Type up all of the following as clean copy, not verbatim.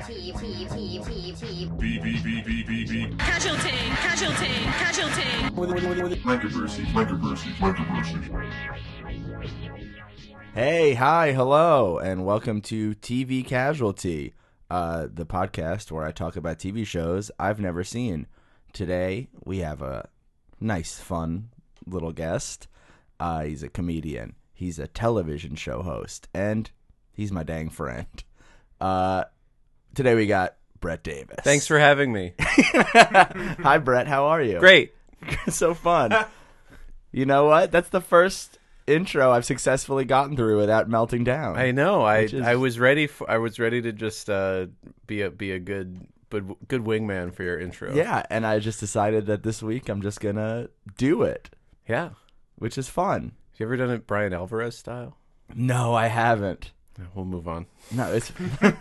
Casualty. Controversy. Hey, hi, hello, and welcome to TV Casualty, the podcast where I talk about TV shows I've never seen. Today, we have a nice, fun little guest. He's a comedian. He's a television show host, and he's my dang friend. Today we got Brett Davis. Thanks for having me. Hi, Brett. How are you? Great. So fun. You know what? That's the first intro I've successfully gotten through without melting down. I know. I was ready. I was ready to just be a good wingman for your intro. Yeah, and I just decided that this week I'm just gonna do it. Yeah. Which is fun. Have you ever done it Brian Alvarez style? No, I haven't. We'll move on. No, it's.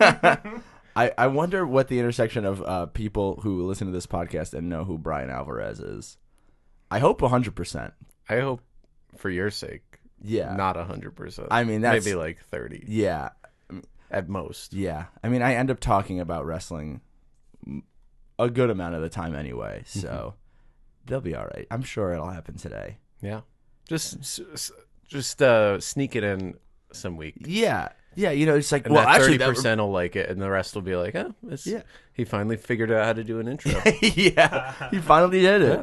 I wonder what the intersection of people who listen to this podcast and know who Brian Alvarez is. I hope 100%. I hope, for your sake, yeah, not 100%. I mean, that's maybe like 30. Yeah, at most. Yeah, I mean, I end up talking about wrestling a good amount of the time anyway, so they'll be all right. I'm sure it'll happen today. Yeah, just sneak it in some week. Yeah, you know, it's like, and well, that actually, 30% will like it, and the rest will be like, oh, yeah. He finally figured out how to do an intro. Yeah, he finally did it. Yeah.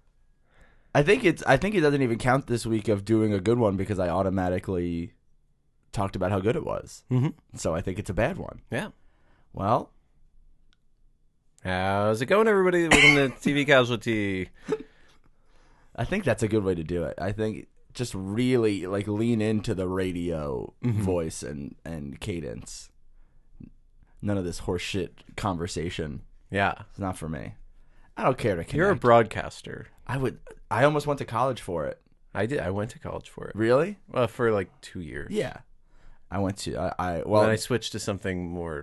I think it doesn't even count this week of doing a good one because I automatically talked about how good it was. Mm-hmm. So I think it's a bad one. Yeah. Well, how's it going, everybody? Welcome to TV Casualty. I think that's a good way to do it. I think just really like lean into the radio voice and cadence. None of this horseshit conversation. Yeah. It's not for me. I don't care to connect. You're a broadcaster. I almost went to college for it. I did. I went to college for it. Really? Well, for like 2 years. Yeah. I went to Then I switched to something more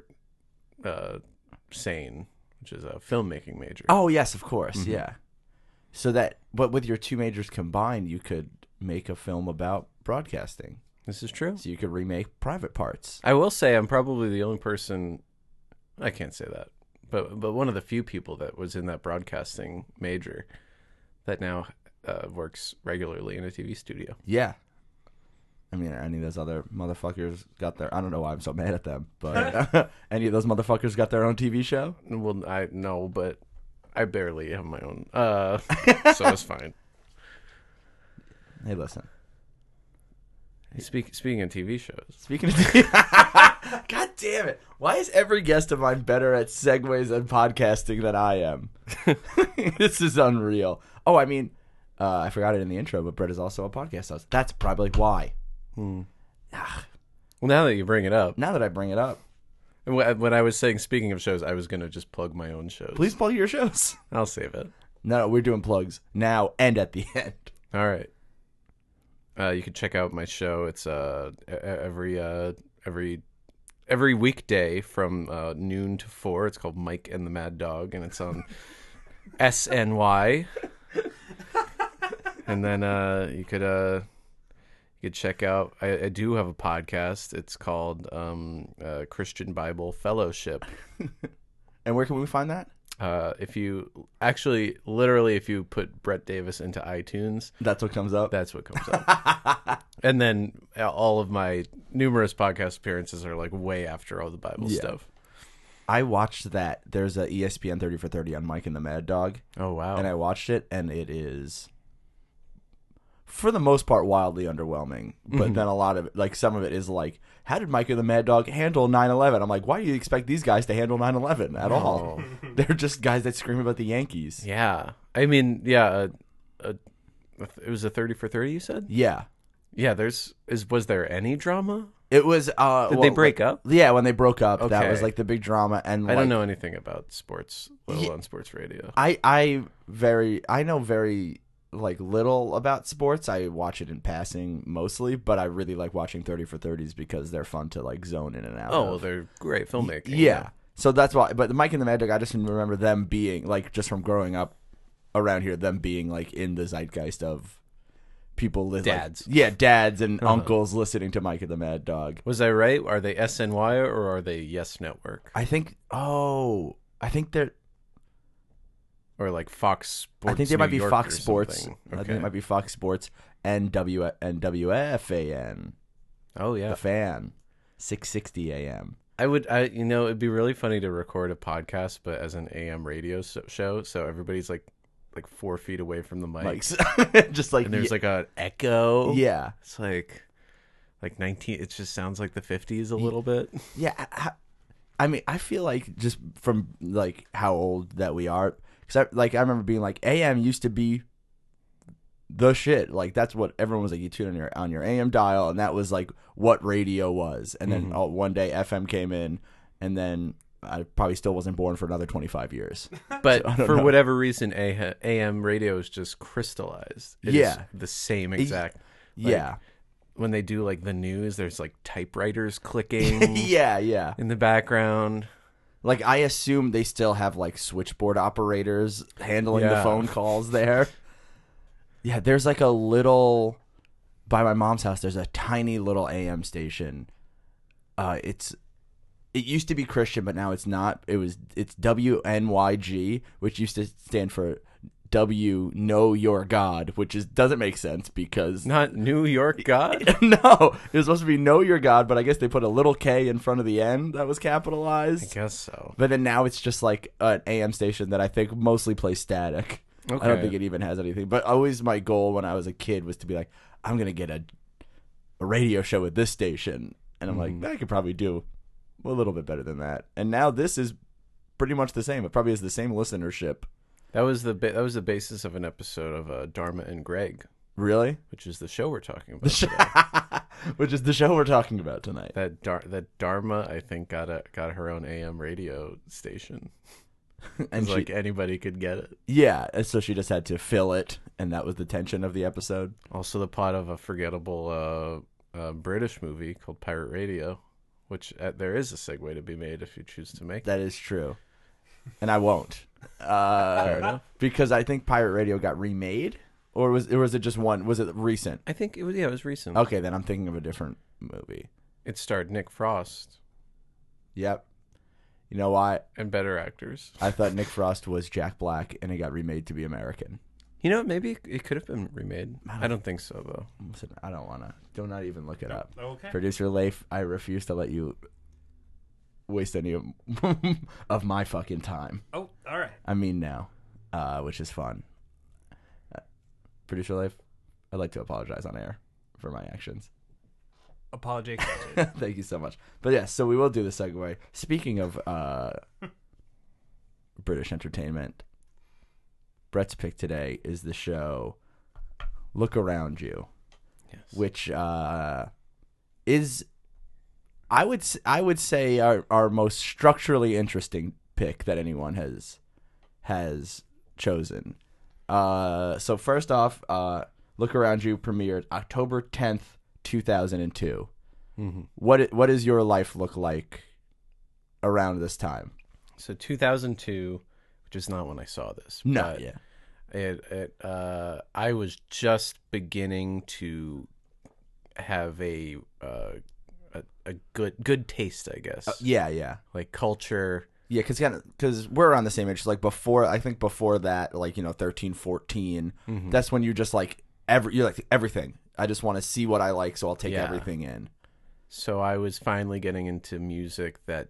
sane, which is a filmmaking major. Oh, yes, of course. Yeah. So but with your two majors combined, you could make a film about broadcasting. This is true. So you could remake Private Parts. I will say I'm probably the only person, I can't say that, but one of the few people that was in that broadcasting major that now works regularly in a TV studio. Yeah. I mean, any of those other motherfuckers got their, I don't know why I'm so mad at them, but any of those motherfuckers got their own TV show? Well, I know, but I barely have my own, so it's fine. Hey, listen. Speaking of TV shows. Speaking of God damn it. Why is every guest of mine better at segues and podcasting than I am? This is unreal. Oh, I mean, I forgot it in the intro, but Brett is also a podcast host. That's probably why. Well, now that you bring it up. Now that I bring it up. When I was saying speaking of shows, I was going to just plug my own shows. Please plug your shows. I'll save it. No, we're doing plugs now and at the end. All right. You can check out my show. It's every weekday from noon to 4. It's called Mike and the Mad Dog, and it's on SNY. And then you could check out. I do have a podcast. It's called Christian Bible Fellowship. And where can we find that? If you actually, literally, if you put Brett Davis into iTunes, that's what comes up. That's what comes up. And then all of my numerous podcast appearances are like way after all the Bible stuff. I watched that. There's a ESPN 30 for 30 on Mike and the Mad Dog. Oh, wow. And I watched it, and it is, for the most part, wildly underwhelming. But then a lot of it, like some of it is like, how did Mike and the Mad Dog handle 9/11? I'm like, why do you expect these guys to handle 9/11 at all? They're just guys that scream about the Yankees. Yeah. I mean, yeah, it was a 30 for 30, you said? Yeah. Yeah, was there any drama? It was. Did they break up? Yeah, when they broke up, that Okay. was like the big drama. And I don't know anything about sports, let alone sports radio. I know very like little about sports. I watch it in passing mostly, but I really like watching 30 for 30s because they're fun to like zone in and out. Oh, well, they're great filmmaking. Yeah. So that's why. But the Mike and the Mad Dog, I just remember them being like, just from growing up around here, them being like in the zeitgeist of people Dads. dads and uncles listening to Mike and the Mad Dog. Was I right? Are they SNY or are they Yes Network? I think they're Or like Fox Sports? I think they might be New York Fox or Sports. something? I think Okay. it might be Fox Sports and WFAN. Oh yeah. The Fan, 660 AM. It'd be really funny to record a podcast, but as an AM radio show, so everybody's like 4 feet away from the mic, Mike's just like and there's like an echo. yeah. It's like 19. It just sounds like the 50s a little bit. Yeah, I mean, I feel like just from like how old that we are, because I remember being like AM used to be the shit. Like that's what everyone was like. You tune on your AM dial, and that was like what radio was. And then one day FM came in, and then I probably still wasn't born for another 25 years. But So, I don't for know. whatever reason, AM radio is just crystallized. It is the same exact. Yeah, When they do like the news, there's like typewriters clicking yeah. in the background. Like I assume they still have like switchboard operators handling the Yeah. phone calls there. Yeah, there's like a little by my mom's house. There's a tiny little AM station. It used to be Christian, but now it's not. It's WNYG, which used to stand for W Know Your God, which doesn't make sense because Not New York God. no, it was supposed to be Know Your God, but I guess they put a little K in front of the N that was I capitalized. guess so. But then now it's just like an AM station that I think mostly plays static. I don't Okay. think it even has anything. But always my goal when I was a kid was to be like, I'm going to get a radio show with this station. And I'm like, I could probably do a little bit better than that. And now this is pretty much the same. It probably has the same listenership. That was the basis of an episode of Dharma and Greg, Really? which is the show we're talking about today. Which is the show we're talking about tonight. That Dharma, I think, got her own AM radio station. And Like anybody could get it. yeah, and so she just had to fill it, and that was the tension of the episode. Also, the plot of a forgettable British movie called Pirate Radio, which there is a segue to be made if you choose to make it. That is true. And I won't. Fair enough. Because I think Pirate Radio got remade, or was it just one? Was it recent? I think it was recent. Okay, then I'm thinking of a different movie. It starred Nick Frost Yep. You know why? and better actors. I thought Nick Frost was Jack Black, and it got remade to be American. You know, maybe it could have been remade. I don't think so, though. Listen, I don't want to. Do not even look it up. Okay. Producer Leif, I refuse to let you waste any of my fucking time. Oh, all right. I mean now, which is fun. Producer Leif, I'd like to apologize on air for my actions. Apology accepted. Thank you so much. But yes, so we will do the segue. Speaking of British entertainment, Brett's pick today is the show Look Around You, Yes. which is I would say our most structurally interesting pick that anyone has chosen. So first off, Look Around You premiered October 10th, 2002. Mm-hmm. What does your life look like around this time? So 2002, which is not when I saw this. No, but yeah. I was just beginning to have a good taste, I guess. Yeah. Like culture. Yeah, because we're around the same age. Like before that, like 13, 14. Mm-hmm. That's when you're just like you're like everything. I just want to see what I like, so I'll take Yeah. everything in. So I was finally getting into music that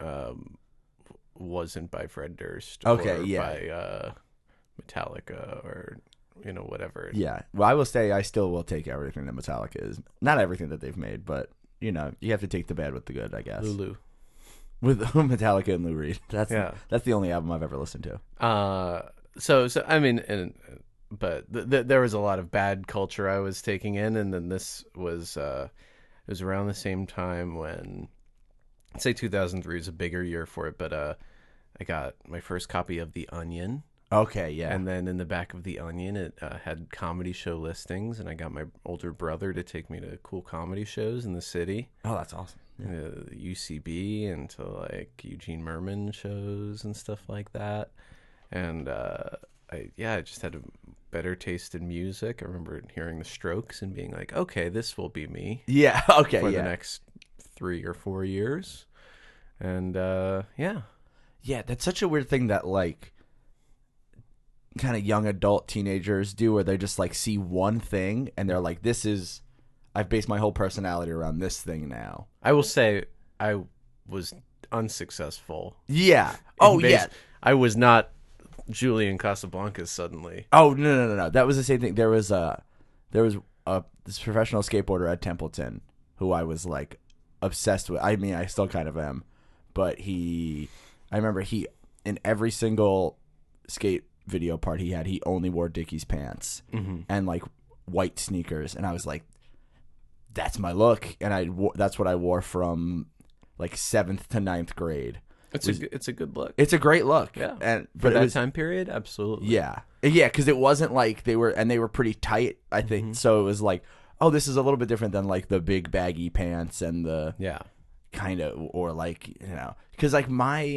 wasn't by Fred Durst Okay, or yeah. by Metallica or whatever. Yeah. Well, I will say I still will take everything that Metallica is. Not everything that they've made, but you have to take the bad with the good, I guess. Lulu. With Metallica and Lou Reed. That's the only album I've ever listened to. So I mean, but there was a lot of bad culture I was taking in, and then this was it was around the same time when, I'd say 2003 is a bigger year for it, but I got my first copy of The Onion. Okay, yeah. And then in the back of The Onion, it had comedy show listings, and I got my older brother to take me to cool comedy shows in the city, Oh, that's awesome. Yeah. UCB, and to like Eugene Merman shows and stuff like that. And I just had better taste in music. I remember hearing the Strokes and being like, okay, this will be me Yeah. Okay. for yeah. the next 3 or 4 years. And yeah. Yeah, that's such a weird thing that like kind of young adult teenagers do, where they just like see one thing and they're like, "This is, I've based my whole personality around this thing now." I will say I was unsuccessul. Yeah. in Oh base- yeah. I was not Julian Casablancas suddenly. Oh no. That was the same thing. There was this professional skateboarder at Templeton who I was like obsessed with. I mean, I still kind of am, but I remember in every single skate video part he had, he only wore Dickies pants and like white sneakers, and I was like, that's my look, and that's what I wore from like 7th to 9th grade. It's a good look. It's a great look, Yeah. and For but it that was, time period, absolutely. yeah, because it wasn't like they were pretty tight, I think. So it was like, oh, this is a little bit different than like the big baggy pants and the Yeah. kind of, or like, because like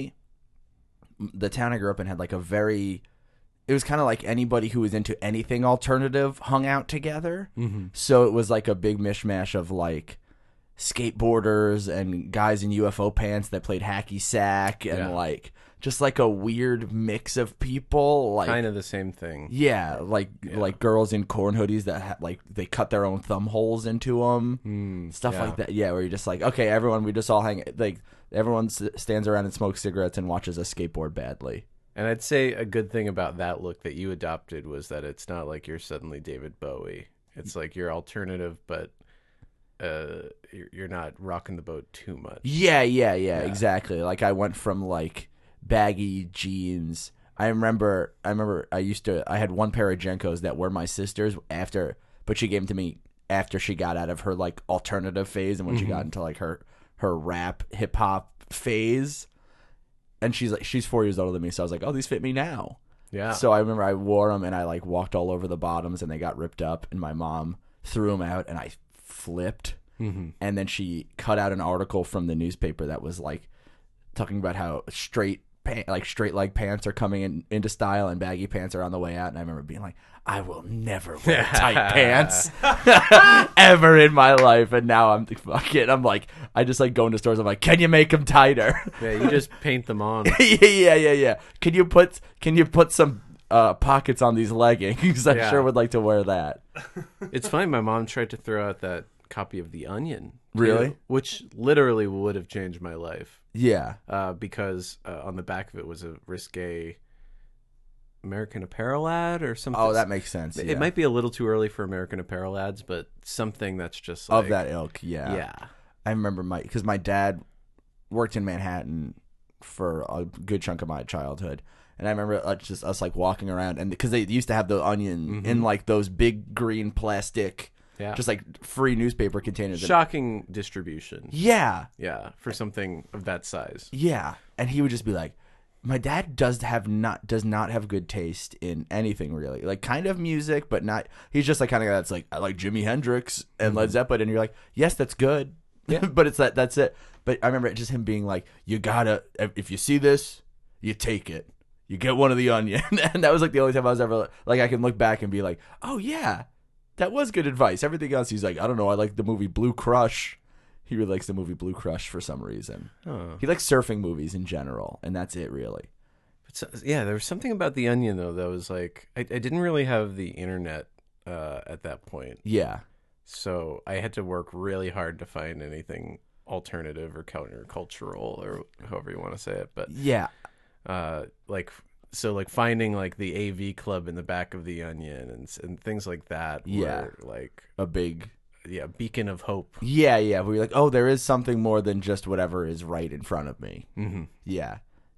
the town I grew up in had like it was kind of like anybody who was into anything alternative hung out together. So it was like a big mishmash of like skateboarders and guys in UFO pants that played hacky sack and Yeah. like just like a weird mix of people, like Kind of the same thing. yeah, like girls in corn hoodies that like they cut their own thumb holes into them, stuff yeah. like that. Yeah, where you're just like, okay, everyone, we just all hang, like everyone stands around and smokes cigarettes and watches a skateboard badly. And I'd say a good thing about that look that you adopted was that it's not like you're suddenly David Bowie. It's like you're alternative, but you're not rocking the boat too much. Yeah, exactly. Like I went from like baggy jeans. I remember I had one pair of Jenkos that were my sister's but she gave them to me after she got out of her like alternative phase and when she got into like her rap hip hop phase. And she's 4 years older than me, so I was like, oh, these fit me now. Yeah. So I remember I wore them and I like walked all over the bottoms and they got ripped up and my mom threw them out and I flipped. And then she cut out an article from the newspaper that was like talking about how straight leg pants are coming into style and baggy pants are on the way out. And I remember being like, I will never wear tight pants ever in my life. And now I'm like, I just like go into stores. I'm like, can you make them tighter? Yeah, you just paint them on. yeah. Can you put some pockets on these leggings? I Yeah. sure would like to wear that. It's funny, my mom tried to throw out that copy of The Onion. too, Really? Which literally would have changed my life. Yeah. Because on the back of it was a risque American Apparel ad or something. Oh, that makes sense. It yeah. might be a little too early for American Apparel ads, but something that's just like... Of that ilk, yeah. Yeah. I remember because my dad worked in Manhattan for a good chunk of my childhood. And I remember just us like walking around, and because they used to have the Onion in like those big green plastic, Yeah. just like free newspaper containers. Shocking distribution. Yeah. Yeah, for something of that size. Yeah. And he would just be like, my dad does not have good taste in anything really. Like kind of music, but not, he's just like kind of guy that's like, I like Jimi Hendrix and Led Zeppelin. And you're like, yes, that's good. Yeah. But it's that's it. But I remember just him being like, you gotta, if you see this, you take it. You get one of the Onion. And that was like the only time I was ever like, I can look back and be like, oh yeah, that was good advice. Everything else, he's like, I don't know. I like the movie Blue Crush. He really likes the movie Blue Crush for some reason. Oh. He likes surfing movies in general, and that's it, really. But yeah, there was something about The Onion, though, that was like... I didn't really have the internet at that point. Yeah. So I had to work really hard to find anything alternative or countercultural or however you want to say it. But Yeah. like finding like the AV club in the back of The Onion and things like that. Yeah. Were like A big... yeah, beacon of hope. Yeah. Where you're like, oh, there is something more than just whatever is right in front of me. Mm-hmm. Yeah.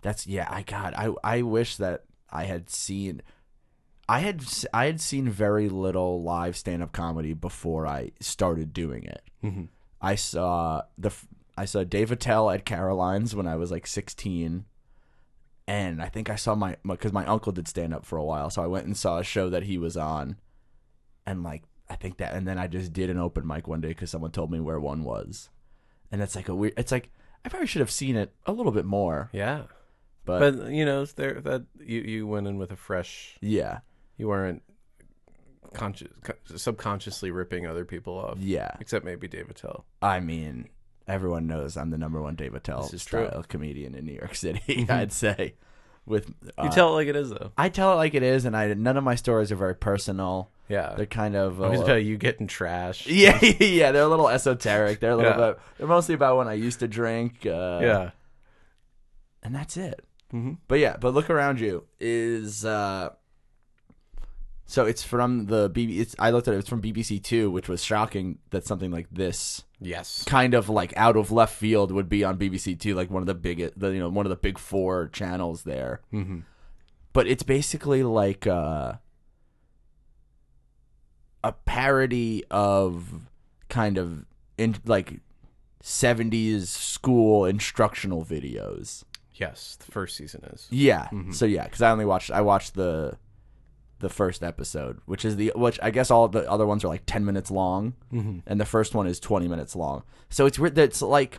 I wish that I had seen... I had seen very little live stand-up comedy before I started doing it. Mm-hmm. I saw Dave Attell at Caroline's when I was like 16, and I think I saw because my uncle did stand-up for a while, so I went and saw a show that he was on, and like I think that, and then I just did an open mic one day because someone told me where one was, and it's like it's like I probably should have seen it a little bit more, Yeah. but But you know, you went in with a fresh... yeah. You weren't subconsciously ripping other people off. Yeah. Except maybe Dave Attell. I mean, everyone knows I'm the number one Dave Attell This is style true. comedian in New York City, I'd say. With You tell it like it is, though. I tell it like it is, and none of my stories are very personal. Yeah. They're kind of Always about you getting trashed. yeah, yeah. They're a little esoteric. They're a little Yeah. bit. They're mostly about when I used to drink. Yeah. And that's it. Mm-hmm. But Look Around You is so it's from the I looked at it. It's from BBC Two, which was shocking that something like this, Yes. kind of like out of left field, would be on BBC Two, like one of the one of the big four channels there. Mm-hmm. But it's basically like a parody of kind of in like 70s school instructional videos. Yes, the first season is. Yeah. Mhm. So yeah, because I watched the first episode, which I guess all the other ones are like 10 minutes long, Mm-hmm. and the first one is 20 minutes long. So it's weird that it's like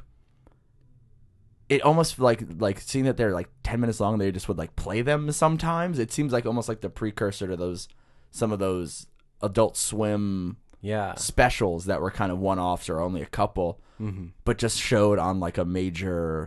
it almost like seeing that they're like 10 minutes long, they just would like play them sometimes. It seems like almost like the precursor to some of those Adult Swim Yeah. specials that were kind of one-offs or only a couple, Mm-hmm. but just showed on like a major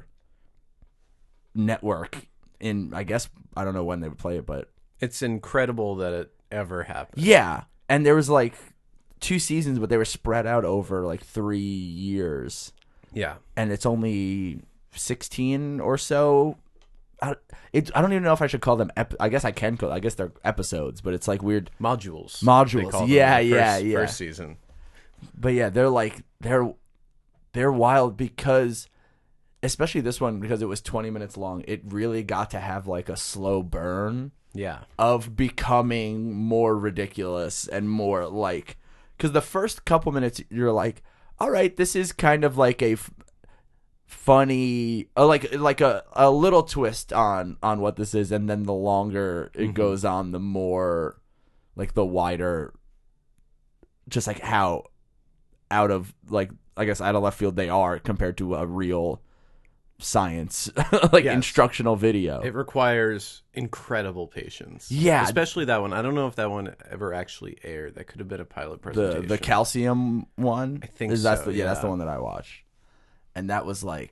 network I guess, I don't know when they would play it, but It's incredible that it ever happened. yeah. And there was like 2 seasons, but they were spread out over like 3 years, Yeah. and it's only 16 or so. I don't even know if I should call them I guess I can call. I guess they're episodes, but it's like weird Modules. modules. they call them Yeah, in the yeah, first, yeah. First season. But yeah, they're wild because, especially this one, because it was 20 minutes long, it really got to have like a slow burn Yeah. of becoming more ridiculous and more like, because the first couple minutes you're like, all right, this is kind of like a funny, like a little twist on what this is, and then the longer it goes on, the more like the wider, just like how out of like, I guess out of left field they are compared to a real science like Yes. instructional video. It requires incredible patience. Yeah. Especially that one. I don't know if that one ever actually aired. That could have been a pilot presentation. the calcium one, I think that's so, that's the yeah. one that I watched, and that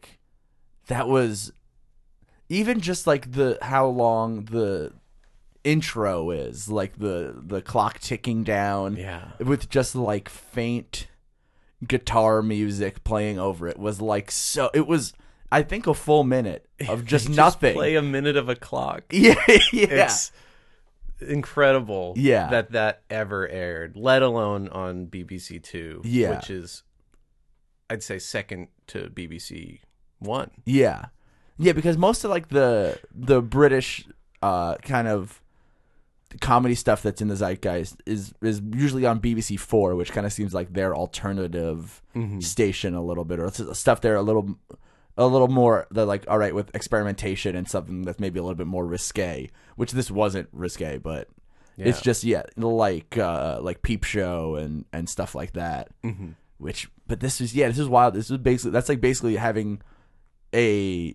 was even just like how long the intro is, like the clock ticking down, Yeah. with just like faint guitar music playing over it, was like, so it was, I think, a full minute of just They nothing. Play a minute of a clock. yeah, yeah. It's incredible Yeah. that ever aired, let alone on BBC Two, Yeah. which is, I'd say, second to BBC One. Yeah, because most of like the British kind of comedy stuff that's in the zeitgeist is usually on BBC Four, which kind of seems like their alternative station a little bit, or stuff they're a little more, they're like, all right, with experimentation and something that's maybe a little bit more risque, which this wasn't risque, but it's just like Peep Show and stuff like that. Mm-hmm. But this is wild. This is basically having a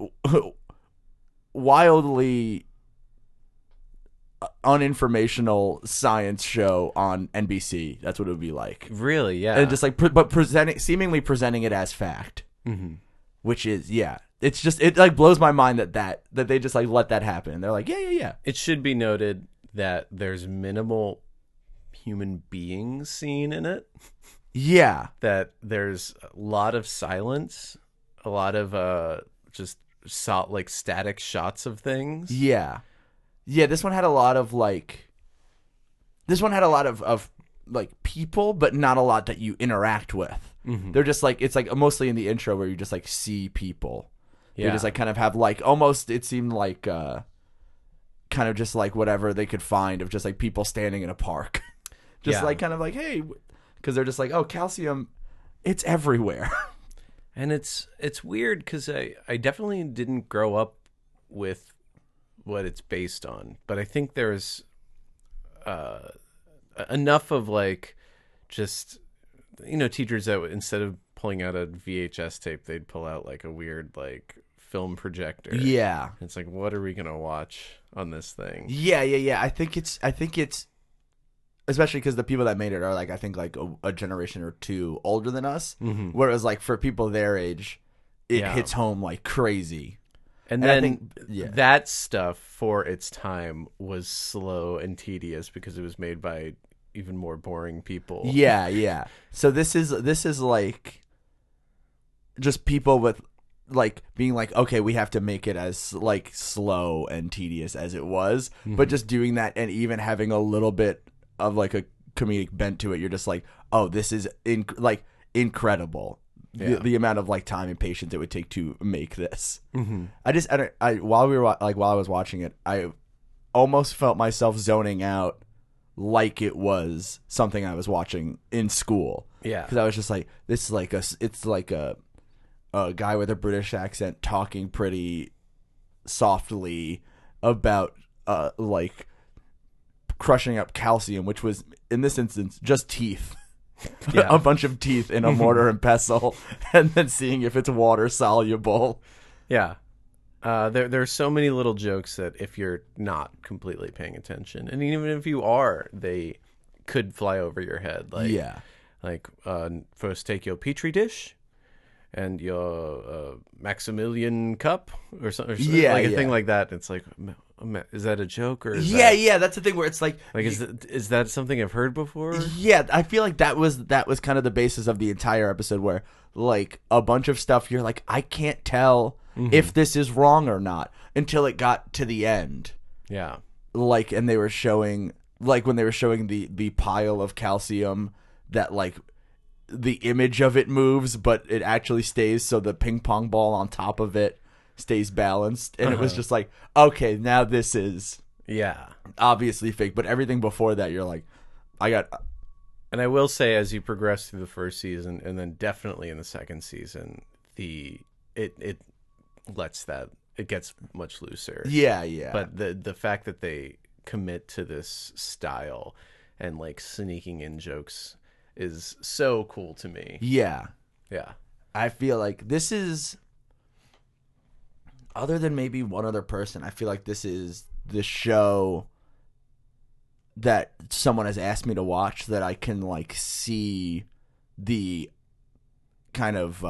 wildly uninformational science show on NBC. That's what it would be like. Really, yeah. And just like, seemingly presenting it as fact, Mm-hmm. which is, yeah. It's just, it like blows my mind that they just like let that happen. They're like, yeah. It should be noted that there's minimal human beings seen in it. Yeah. That there's a lot of silence, a lot of just like static shots of things. Yeah. This one had a lot of like like people, but not a lot that you interact with. Mm-hmm. They're just like, it's like mostly in the intro where you just like see people. Yeah. They just like kind of have like, almost, it seemed like kind of just like whatever they could find of just like people standing in a park. Just Yeah. like kind of like, hey, because they're just like, oh, calcium, it's everywhere. And it's weird because I definitely didn't grow up with what it's based on, but I think there's enough of like just, teachers that instead of pulling out a VHS tape, they'd pull out like a weird like film projector. Yeah. It's like, what are we gonna watch on this thing? Yeah. I think it's especially because the people that made it are like I think like a generation or two older than us. Mm-hmm. Whereas like for people their age, it Yeah. hits home like crazy. And I then think- yeah. that stuff for its time was slow and tedious because it was made by even more boring people. Yeah, yeah. So this is like just people with like being like, okay, we have to make it as like slow and tedious as it was, but just doing that and even having a little bit of like a comedic bent to it. You're just like, oh, this is incredible. Yeah. The amount of like time and patience it would take to make this. While I was watching it, I almost felt myself zoning out like it was something I was watching in school. Yeah. Because I was just like, this is like it's like a guy with a British accent talking pretty softly about like crushing up calcium, which was in this instance just teeth. Yeah. A bunch of teeth in a mortar and pestle, and then seeing if it's water soluble. Yeah. There are so many little jokes that if you're not completely paying attention, and even if you are, they could fly over your head. Like, Yeah. Like, first take your Petri dish and your Maximilian cup or something. Yeah, like a yeah. thing like that. It's like, is that a joke or is Yeah, that's the thing where it's like is that something I've heard before? Yeah, I feel like that was kind of the basis of the entire episode where like a bunch of stuff you're like, I can't tell if this is wrong or not until it got to the end. Yeah. Like, and they were showing like when they were showing the pile of calcium that like the image of it moves, but it actually stays, so the ping pong ball on top of it stays balanced, and it was just like, okay, now this is Yeah. obviously fake, but everything before that you're like, And I will say, as you progress through the first season, and then definitely in the second season, it gets much looser. yeah. But the fact that they commit to this style and like sneaking in jokes is so cool to me. Yeah. Yeah. I feel like this is, other than maybe one other person, I feel like this is the show that someone has asked me to watch that I can like see the kind of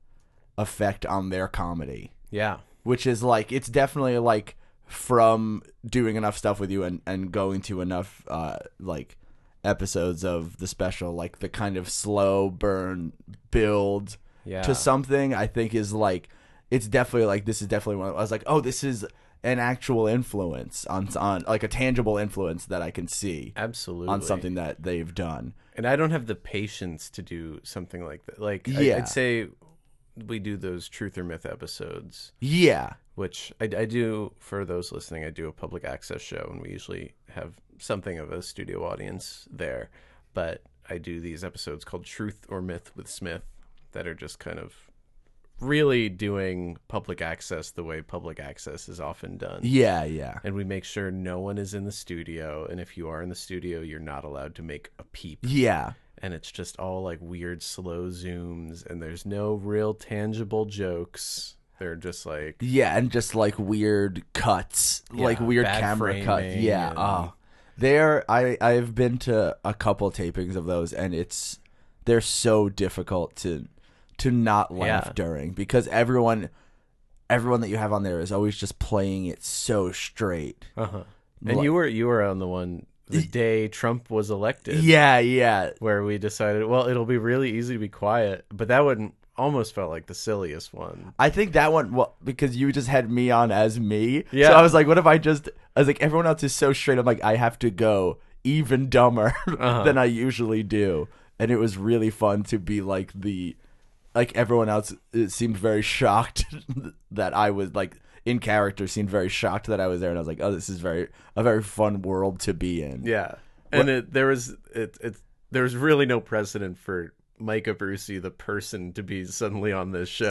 effect on their comedy, Yeah. which is like, it's definitely like from doing enough stuff with you and going to enough like episodes of the special, like the kind of slow burn build Yeah. to something, I think is like, it's definitely like, this is definitely one. I was like, oh, this is an actual influence on like a tangible influence that I can see Absolutely. on something that they've done. And I don't have the patience to do something like that. Like, Yeah. I'd say we do those Truth or Myth episodes, Yeah. which I do, for those listening, I do a public access show, and we usually have something of a studio audience there. But I do these episodes called Truth or Myth with Smith that are just kind of really doing public access the way public access is often done. Yeah. And we make sure no one is in the studio, and if you are in the studio, you're not allowed to make a peep. Yeah. And it's just all like weird slow zooms, and there's no real tangible jokes. They're just like, Yeah, and just like weird cuts, like weird bad camera cuts. framing Yeah. and- I've been to a couple tapings of those, and they're so difficult to not laugh Yeah. during, because everyone that you have on there is always just playing it so straight. uh-huh. And Like- you were on the one the day Trump was elected, Yeah. where we decided, well, it'll be really easy to be quiet, but that one almost felt like the silliest one. I think that one, well, because you just had me on as me. Yeah. So I was like, what if I was like, everyone else is so straight. I'm like, I have to go even dumber than I usually do. And it was really fun to be like everyone else, it seemed very shocked that I was like in character, seemed very shocked that I was there. And I was like, oh, this is a very fun world to be in. Yeah. And there was really no precedent for Micah Brucey, the person, to be suddenly on this show.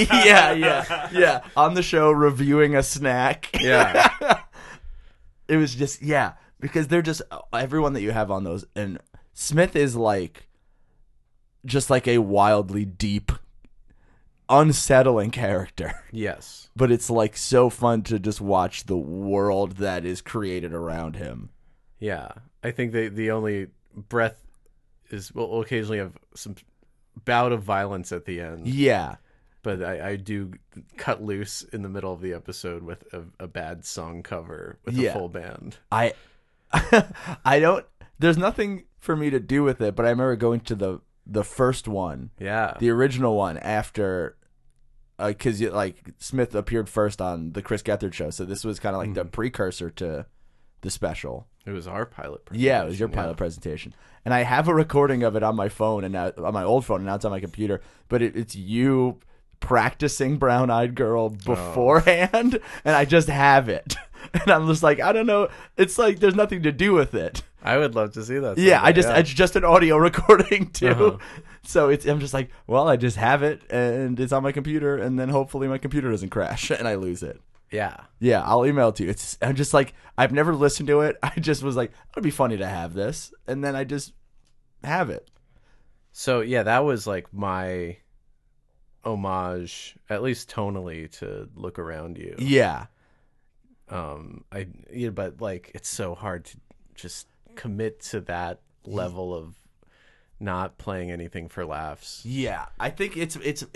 Yeah. On the show, reviewing a snack. Yeah. It was just, yeah, because they're just, everyone that you have on those, and Smith is like, just like a wildly deep, unsettling character. Yes. But it's like so fun to just watch the world that is created around him. Yeah, I think the only breath is we'll occasionally have some bout of violence at the end. Yeah. But I do cut loose in the middle of the episode with a bad song cover with a full band. I don't. There's nothing for me to do with it, but I remember going to the first one, Yeah. the original one, after, because like Smith appeared first on the Chris Gethard show, so this was kind of like the precursor to the special. It was our pilot presentation. Yeah, it was your pilot presentation, and I have a recording of it on my phone and now, on my old phone, and now it's on my computer. But it's you practicing Brown Eyed Girl beforehand, and I just have it, and I'm just like, I don't know. It's like there's nothing to do with it. I would love to see that. Yeah, someday, it's just an audio recording too. Uh-huh. So I'm just like, well, I just have it and it's on my computer, and then hopefully my computer doesn't crash and I lose it. Yeah. Yeah, I'll email it to you. I'm just like, I've never listened to it. I just was like, it'd be funny to have this, and then I just have it. So yeah, that was like my homage, at least tonally, to Look Around You. Yeah. But like it's so hard to just commit to that level of not playing anything for laughs. Yeah, I think it's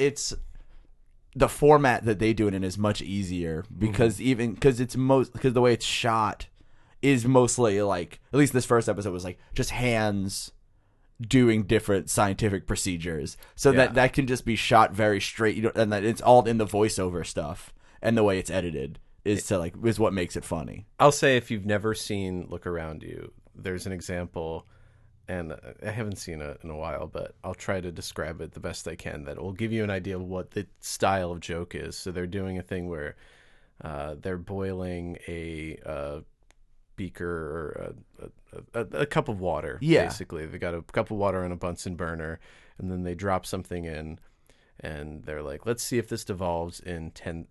the format that they do it in is much easier because because the way it's shot is mostly like, at least this first episode was like just hands doing different scientific procedures, so that can just be shot very straight, and that it's all in the voiceover stuff, and the way it's edited is what makes it funny. I'll say, if you've never seen Look Around You, there's an example, and I haven't seen it in a while, but I'll try to describe it the best I can, that will give you an idea of what the style of joke is. So they're doing a thing where they're boiling a beaker or a cup of water. Yeah. Basically, they got a cup of water on a Bunsen burner, and then they drop something in, and they're like, let's see if this dissolves in 10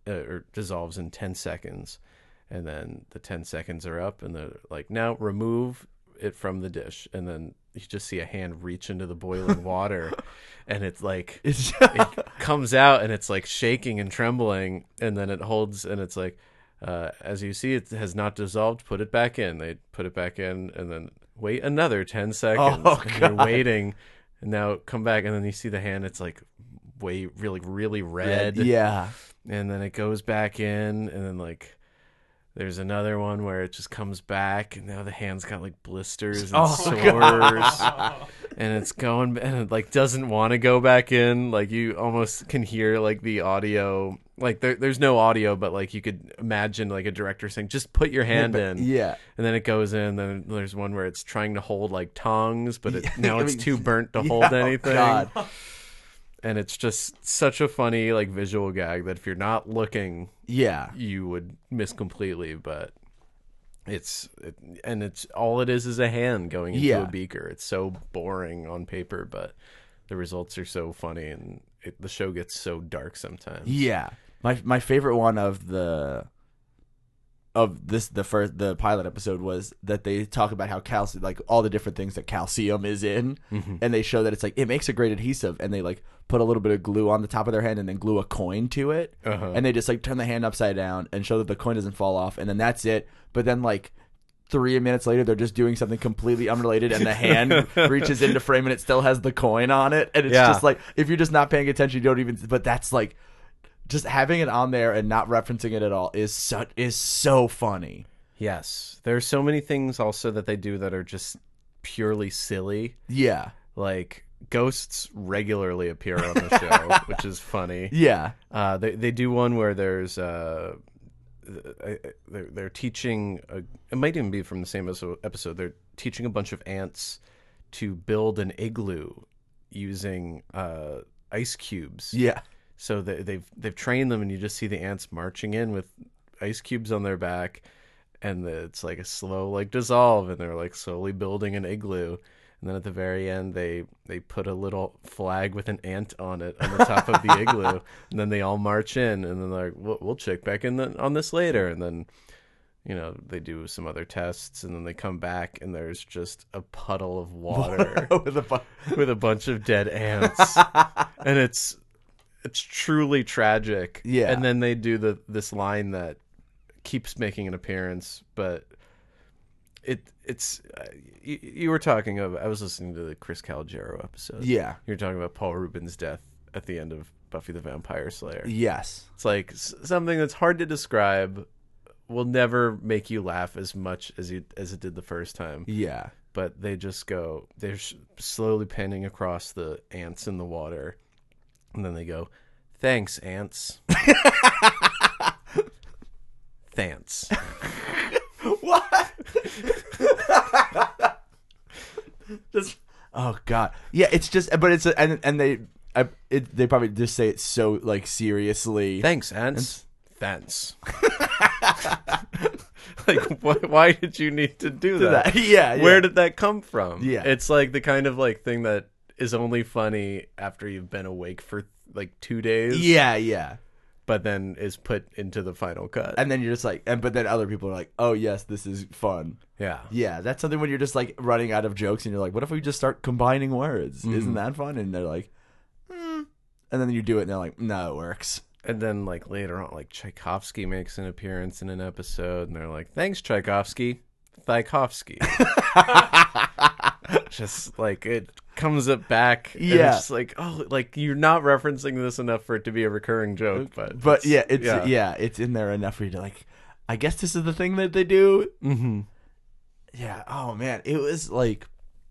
seconds. And then the 10 seconds are up, and they're like, now remove it from the dish. And then you just see a hand reach into the boiling water, and it's like it comes out, and it's like shaking and trembling, and then it holds, and it's like, as you see, it has not dissolved, put it back in. They put it back in, and then wait another 10 seconds. Oh, and you're waiting, and now come back, and then you see the hand, it's like really red. Yeah. And then it goes back in, and then like there's another one where it just comes back, and now the hand's got like blisters and sores, and it's going, and it like doesn't want to go back in. Like you almost can hear like the audio, like there's no audio, but like you could imagine like a director saying, just put your hand in. Yeah. And then it goes in. Then there's one where it's trying to hold like tongs, but now it's I mean, too burnt to hold anything. God. And it's just such a funny like visual gag that if you're not looking, you would miss completely. But it's all it is a hand going into a beaker. It's so boring on paper, but the results are so funny, and the show gets so dark sometimes. Yeah, my favorite one of the pilot episode was that they talk about how calcium, like all the different things that calcium is in, and they show that it's like it makes a great adhesive, and they like put a little bit of glue on the top of their hand and then glue a coin to it, and they just like turn the hand upside down and show that the coin doesn't fall off, and then that's it. But then like 3 minutes later, they're just doing something completely unrelated, and the hand reaches into frame and it still has the coin on it, and it's just like, if you're just not paying attention, you don't even. But that's like, just having it on there and not referencing it at all is so funny. Yes, there's so many things also that they do that are just purely silly. Yeah, like ghosts regularly appear on the show, which is funny. Yeah, they do one where there's they're teaching it might even be from the same episode. They're teaching a bunch of ants to build an igloo using ice cubes. Yeah. So they've trained them, and you just see the ants marching in with ice cubes on their back, and it's like a slow like dissolve, and they're like slowly building an igloo. And then at the very end, they put a little flag with an ant on it on the top of the igloo, and then they all march in, and then they're like, we'll check back in on this later. And then, they do some other tests, and then they come back, and there's just a puddle of water with a bunch of dead ants, and it's truly tragic. Yeah. And then they do this line that keeps making an appearance, but it's you were talking about. I was listening to the Chris Calogero episode. Yeah. You were talking about Paul Rubin's death at the end of Buffy the Vampire Slayer. Yes. It's like something that's hard to describe, will never make you laugh as much as it did the first time. Yeah. But they just go, they're slowly panning across the ants in the water, and then they go, "Thanks, ants." Thanks. What? Oh God. Yeah, it's just, but it's and they probably just say it so like seriously. Thanks, ants. Thanks. Like, why did you need to do that? Yeah. Where did that come from? Yeah. It's like the kind of like thing that is only funny after you've been awake for like 2 days. Yeah. But then is put into the final cut. And then you're just like, but then other people are like, "Oh yes, this is fun." Yeah. Yeah, that's something when you're just like running out of jokes and you're like, "What if we just start combining words? Mm-hmm. Isn't that fun?" And they're like, and then you do it and they're like, "No, it works." And then like later on, like Tchaikovsky makes an appearance in an episode, and they're like, "Thanks, Tchaikovsky." Tchaikovsky. Just like it comes up back. And Yeah. It's just like, oh, like you're not referencing this enough for it to be a recurring joke, but it's in there enough for you to like, I guess this is the thing that they do. Mm-hmm. Yeah. Oh man, it was like,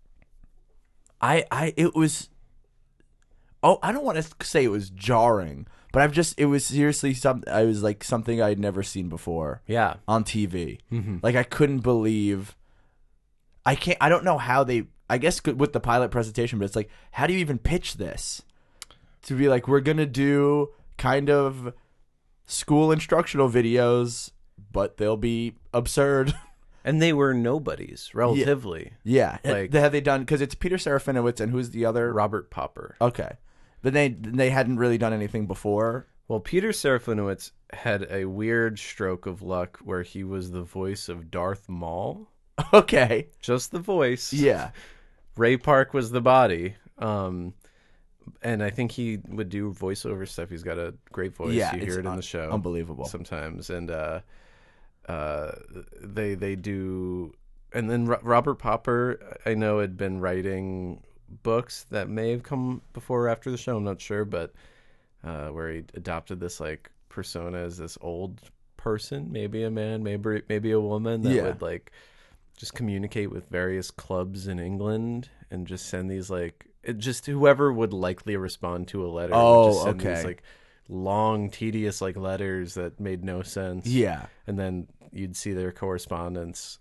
it was. Oh, I don't want to say it was jarring, but it was seriously I was like something I'd never seen before. Yeah. On TV. Mm-hmm. Like I couldn't believe. I don't know how they. I guess with the pilot presentation, but it's like, how do you even pitch this? To be like, we're gonna do kind of school instructional videos, but they'll be absurd. And they were nobodies, relatively. Yeah, Like- have they done? Because it's Peter Serafinowicz and who's the other? Robert Popper. Okay, but they hadn't really done anything before. Well, Peter Serafinowicz had a weird stroke of luck where he was the voice of Darth Maul. Okay, Just the voice. yeah, Ray Park was the body. And I think he would do voiceover stuff. He's got a great voice. Yeah, You it's hear it in the show. unbelievable. Sometimes. And they do. And then Robert Popper, I know, had been writing books that may have come before or after the show. I'm not sure. But where he adopted this like persona as this old person, maybe a man, maybe a woman that would like just communicate with various clubs in England and just send these like just whoever would likely respond to a letter. Would just send these like long, tedious like letters that made no sense. Yeah, and then you'd see their correspondence.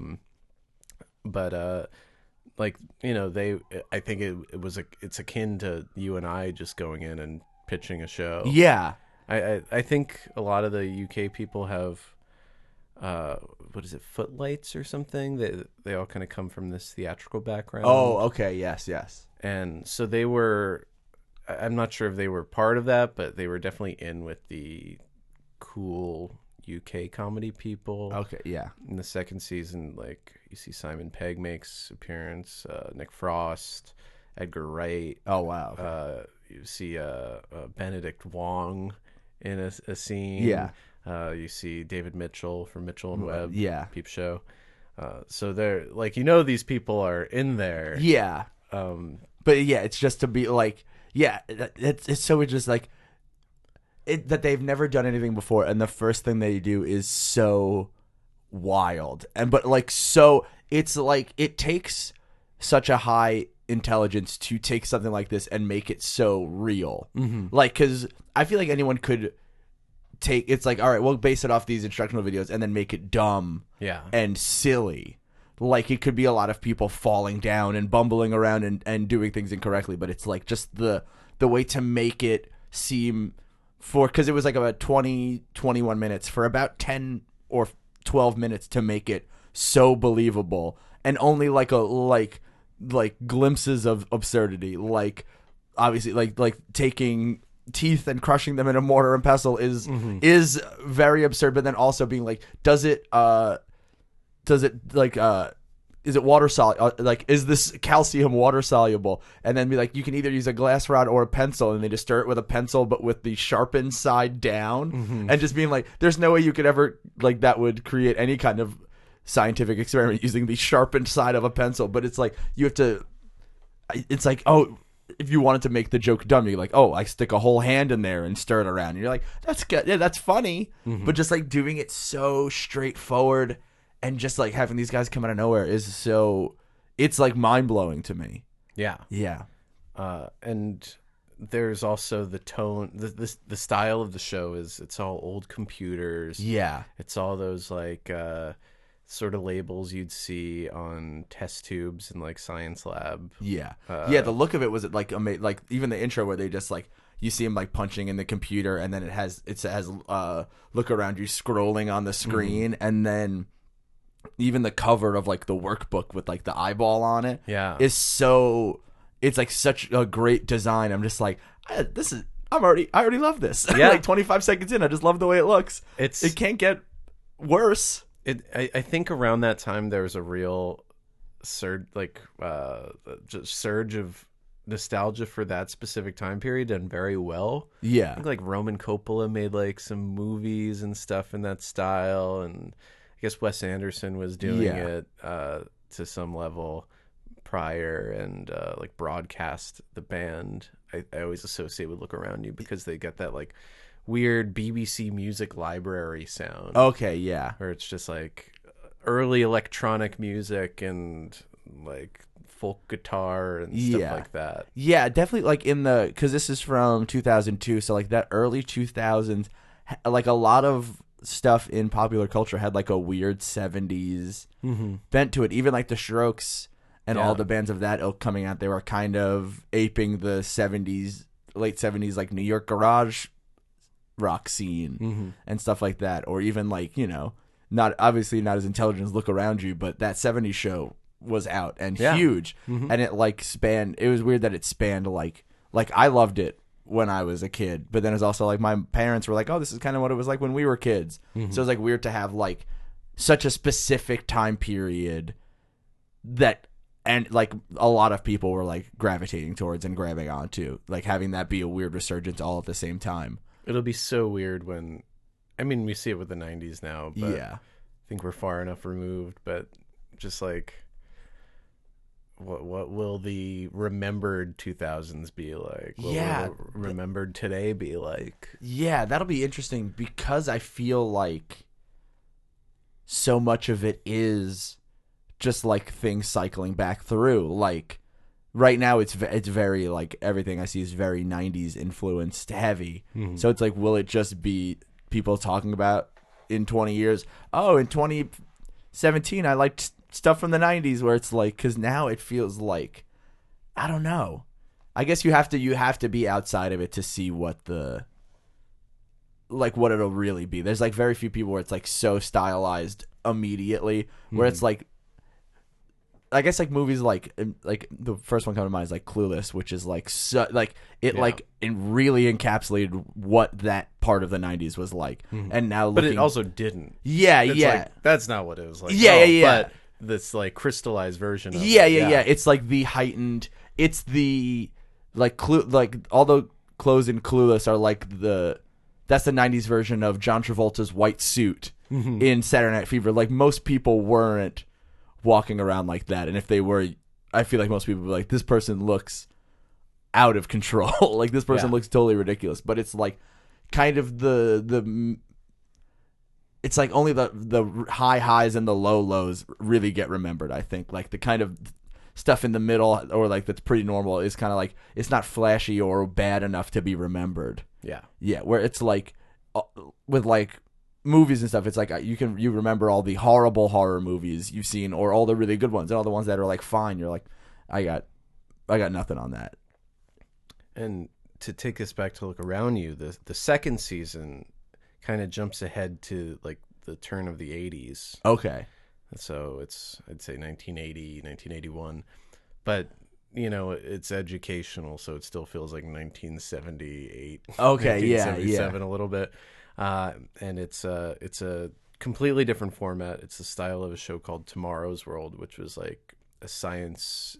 But like I think it's akin to you and I just going in and pitching a show. yeah. I think a lot of the UK people have what is it, Footlights or something? They all kind of come from this theatrical background. Oh, okay, yes. And so they were, I'm not sure if they were part of that, but they were definitely in with the cool UK comedy people. Okay, yeah. In the second season, like you see Simon Pegg makes appearance, Nick Frost, Edgar Wright. Oh wow. Okay. You see Benedict Wong in a scene. Yeah. You see David Mitchell from Mitchell and Webb. Yeah. Peep Show. So they're like, these people are in there. Yeah. But yeah, it's just to be like, yeah, it's so it's just like that they've never done anything before, and the first thing they do is so wild, but like so it's like it takes such a high intelligence to take something like this and make it so real. Mm-hmm. Like, because I feel like anyone could take it's like, all right, we'll base it off these instructional videos and then make it dumb and silly. Like, it could be a lot of people falling down and bumbling around and doing things incorrectly, but it's like just the way to make it seem because it was like about 21 minutes for about 10 or 12 minutes to make it so believable, and only like glimpses of absurdity, like obviously like taking teeth and crushing them in a mortar and pestle is very absurd, but then also being like, is it water soluble? Like, is this calcium water soluble? And then be like, you can either use a glass rod or a pencil, and they just stir it with a pencil, but with the sharpened side down, and just being like, there's no way you could ever like that would create any kind of scientific experiment using the sharpened side of a pencil, but it's like you have to. It's like, oh, if you wanted to make the joke dumb, you're like, oh, I stick a whole hand in there and stir it around. And you're like, that's good. Yeah, that's funny. But just like doing it so straightforward and just like having these guys come out of nowhere is so, it's like mind blowing to me. Yeah. Yeah. And there's also the tone, the style of the show is it's all old computers. Yeah. It's all those like sort of labels you'd see on test tubes in like science lab. Yeah. Yeah. The look of it was like like even the intro where they just like, you see him like punching in the computer and then it has look around you scrolling on the screen and then even the cover of like the workbook with like the eyeball on it is so, it's like such a great design. I'm just like, I already love this. Yeah. Like 25 seconds in, I just love the way it looks. It can't get worse. I think around that time there was a real surge, just surge of nostalgia for that specific time period, done very well. Yeah. I think like Roman Coppola made like some movies and stuff in that style, and I guess Wes Anderson was doing it to some level prior, and like Broadcast, the band, I always associate with Look Around You because they get that like weird BBC Music Library sound. Okay, yeah. Where it's just like early electronic music and like folk guitar and stuff like that. Yeah, definitely like because this is from 2002, so like that early 2000s, like a lot of stuff in popular culture had like a weird 70s bent to it. Even like the Strokes and all the bands of that ilk coming out, they were kind of aping the 70s, late 70s, like New York garage rock scene and stuff like that. Or even like, you know, not obviously not as intelligent as Look Around You, but that 70s show was out and huge. And it like spanned, it was weird that it spanned like I loved it when I was a kid, but then it's also like my parents were like, oh, this is kind of what it was like when we were kids. So it's like weird to have like such a specific time period that, and like a lot of people were like gravitating towards and grabbing onto, like having that be a weird resurgence all at the same time. It'll be so weird when, I mean, we see it with the 90s now, but Yeah. I think we're far enough removed, but just like what will the remembered 2000s be like? What will remembered today be like? Yeah, that'll be interesting because I feel like so much of it is just like things cycling back through. Like right now it's very like everything I see is very 90s influenced heavy. So it's like, will it just be people talking about in 20 years, oh, in 2017 I liked stuff from the 90s, where it's like, because now it feels like, I don't know, I guess you have to be outside of it to see what it'll really be. There's like very few people where it's like so stylized immediately, where it's like, I guess like movies like the first one coming to mind is like Clueless, which is like so like it like it really encapsulated what that part of the 90s was like. And now but it also didn't. It's like, that's not what it was like. But this like crystallized version of it. Yeah. It's like the heightened, it's the like like all the clothes in Clueless are like that's the 90s version of John Travolta's white suit in Saturday Night Fever. Like most people weren't walking around like that, and if they were, I feel like most people would be like, this person looks out of control. Like this person looks totally ridiculous. But it's like kind of the it's like only the high highs and the low lows really get remembered, I think. Like the kind of stuff in the middle, or like that's pretty normal, is kind of like, it's not flashy or bad enough to be remembered. Yeah, where it's like with like movies and stuff, it's like you remember all the horrible horror movies you've seen, or all the really good ones, and all the ones that are like fine, you're like, I got nothing on that. And to take us back to Look Around You, the second season kind of jumps ahead to like the turn of the 80s. Okay. So it's, I'd say 1980, 1981, but you know, it's educational, so it still feels like 1978. Okay, 1977 a little bit. And it's a completely different format. It's the style of a show called Tomorrow's World, which was like a science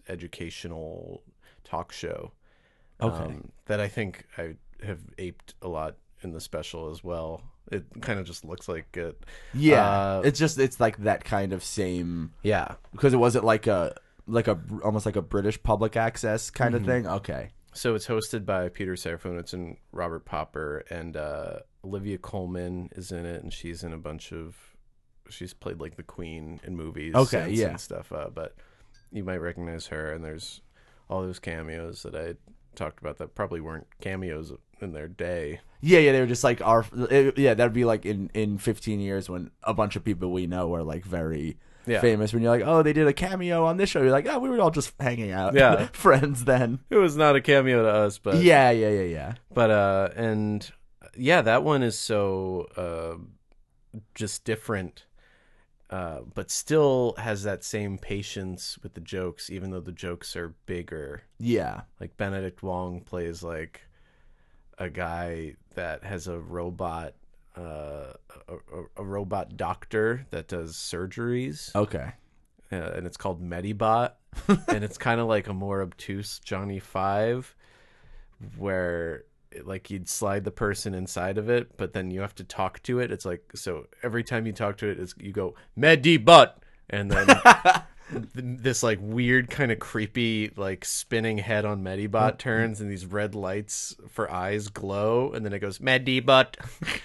educational talk show. Okay. That I think I have aped a lot in the special as well. It kind of just looks like it. Yeah, it's like that kind of same, Yeah. because it wasn't like a almost like a British public access kind of thing. Okay. So it's hosted by Peter Serafinowicz and Robert Popper, and Olivia Colman is in it, and she's in a bunch of. She's played like the Queen in movies, Okay, since yeah. and stuff. But you might recognize her, and there's all those cameos that I talked about that probably weren't cameos in their day. Yeah, they were just like that'd be like in 15 years when a bunch of people we know are like very Yeah. famous. When you're like, oh, they did a cameo on this show. You're like, oh, we were all just hanging out, Yeah. friends then. It was not a cameo to us, but Yeah. But and yeah, that one is so just different, but still has that same patience with the jokes, even though the jokes are bigger. Yeah. Like Benedict Wong plays like a guy that has a robot, a robot doctor that does surgeries, Okay. and it's called Medibot, and it's kind of like a more obtuse Johnny Five, where like you'd slide the person inside of it, but then you have to talk to it. It's like, so every time you talk to it, you go Medibot, and then this like weird kind of creepy like spinning head on Medibot turns, and these red lights for eyes glow, and then it goes Medibot,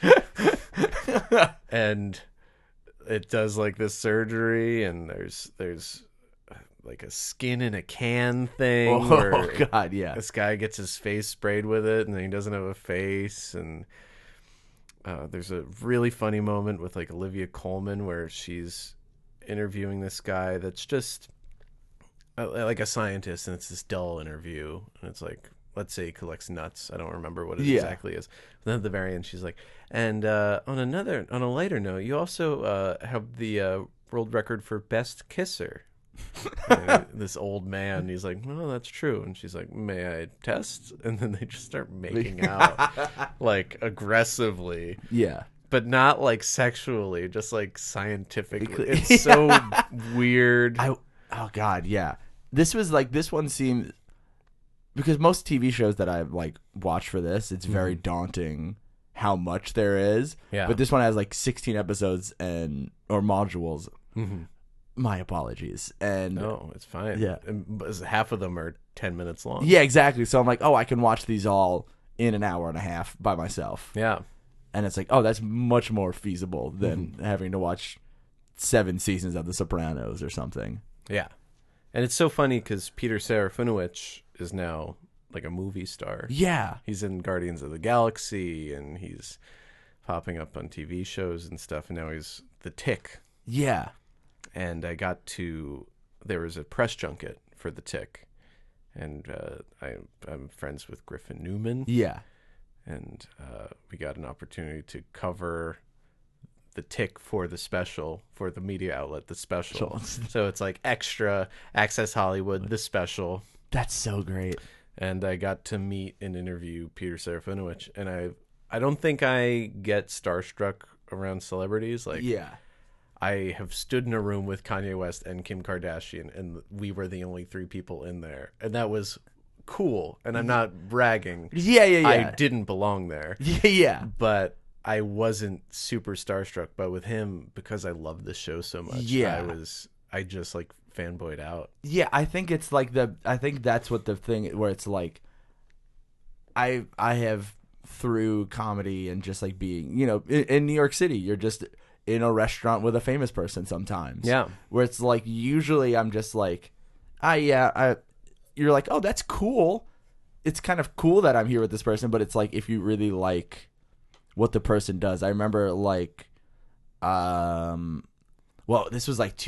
and it does like this surgery, and there's like a skin in a can thing where Oh God, yeah. this guy gets his face sprayed with it, and then he doesn't have a face. And there's a really funny moment with like Olivia Colman where she's interviewing this guy that's just like a scientist, and it's this dull interview, and it's like, let's say he collects nuts. I don't remember what it Yeah. exactly is. Then at the very end, she's like, and on a lighter note, you also have the world record for best kisser. And this old man, he's like, well, that's true. And she's like, may I test? And then they just start making out like aggressively, Yeah. but not like sexually, just like scientifically. It's so weird. Oh God, yeah. This one seemed, because most TV shows that I've like watched for this, it's very daunting how much there is. Yeah. But this one has like 16 episodes or modules. Mhm. My apologies. And No, it's fine. Yeah. And half of them are 10 minutes long. yeah, exactly. So I'm like, oh, I can watch these all in an hour and a half by myself. Yeah. And it's like, oh, that's much more feasible than having to watch 7 seasons of The Sopranos or something. Yeah. And it's so funny because Peter Serafinowicz is now like a movie star. Yeah. He's in Guardians of the Galaxy, and he's popping up on TV shows and stuff. And now he's the Tick. Yeah. And there was a press junket for the Tick. And I'm friends with Griffin Newman. Yeah. And we got an opportunity to cover the Tick for the special, for the media outlet, the special. So it's like extra, Access Hollywood, the special. That's so great. And I got to meet and interview Peter Serafinowicz. And I don't think I get starstruck around celebrities. Like, Yeah. I have stood in a room with Kanye West and Kim Kardashian, and we were the only 3 people in there. And that was cool. And I'm not bragging. Yeah. I didn't belong there. Yeah. But I wasn't super starstruck. But with him, because I love the show so much, Yeah. I just like fanboyed out. Yeah, I think it's like I think that's what the thing where it's like I have, through comedy and just like being, in New York City, you're just in a restaurant with a famous person sometimes. Yeah. Where it's like, usually I'm just like, you're like, oh, that's cool. It's kind of cool that I'm here with this person, but it's like, if you really like what the person does. I remember like, this was like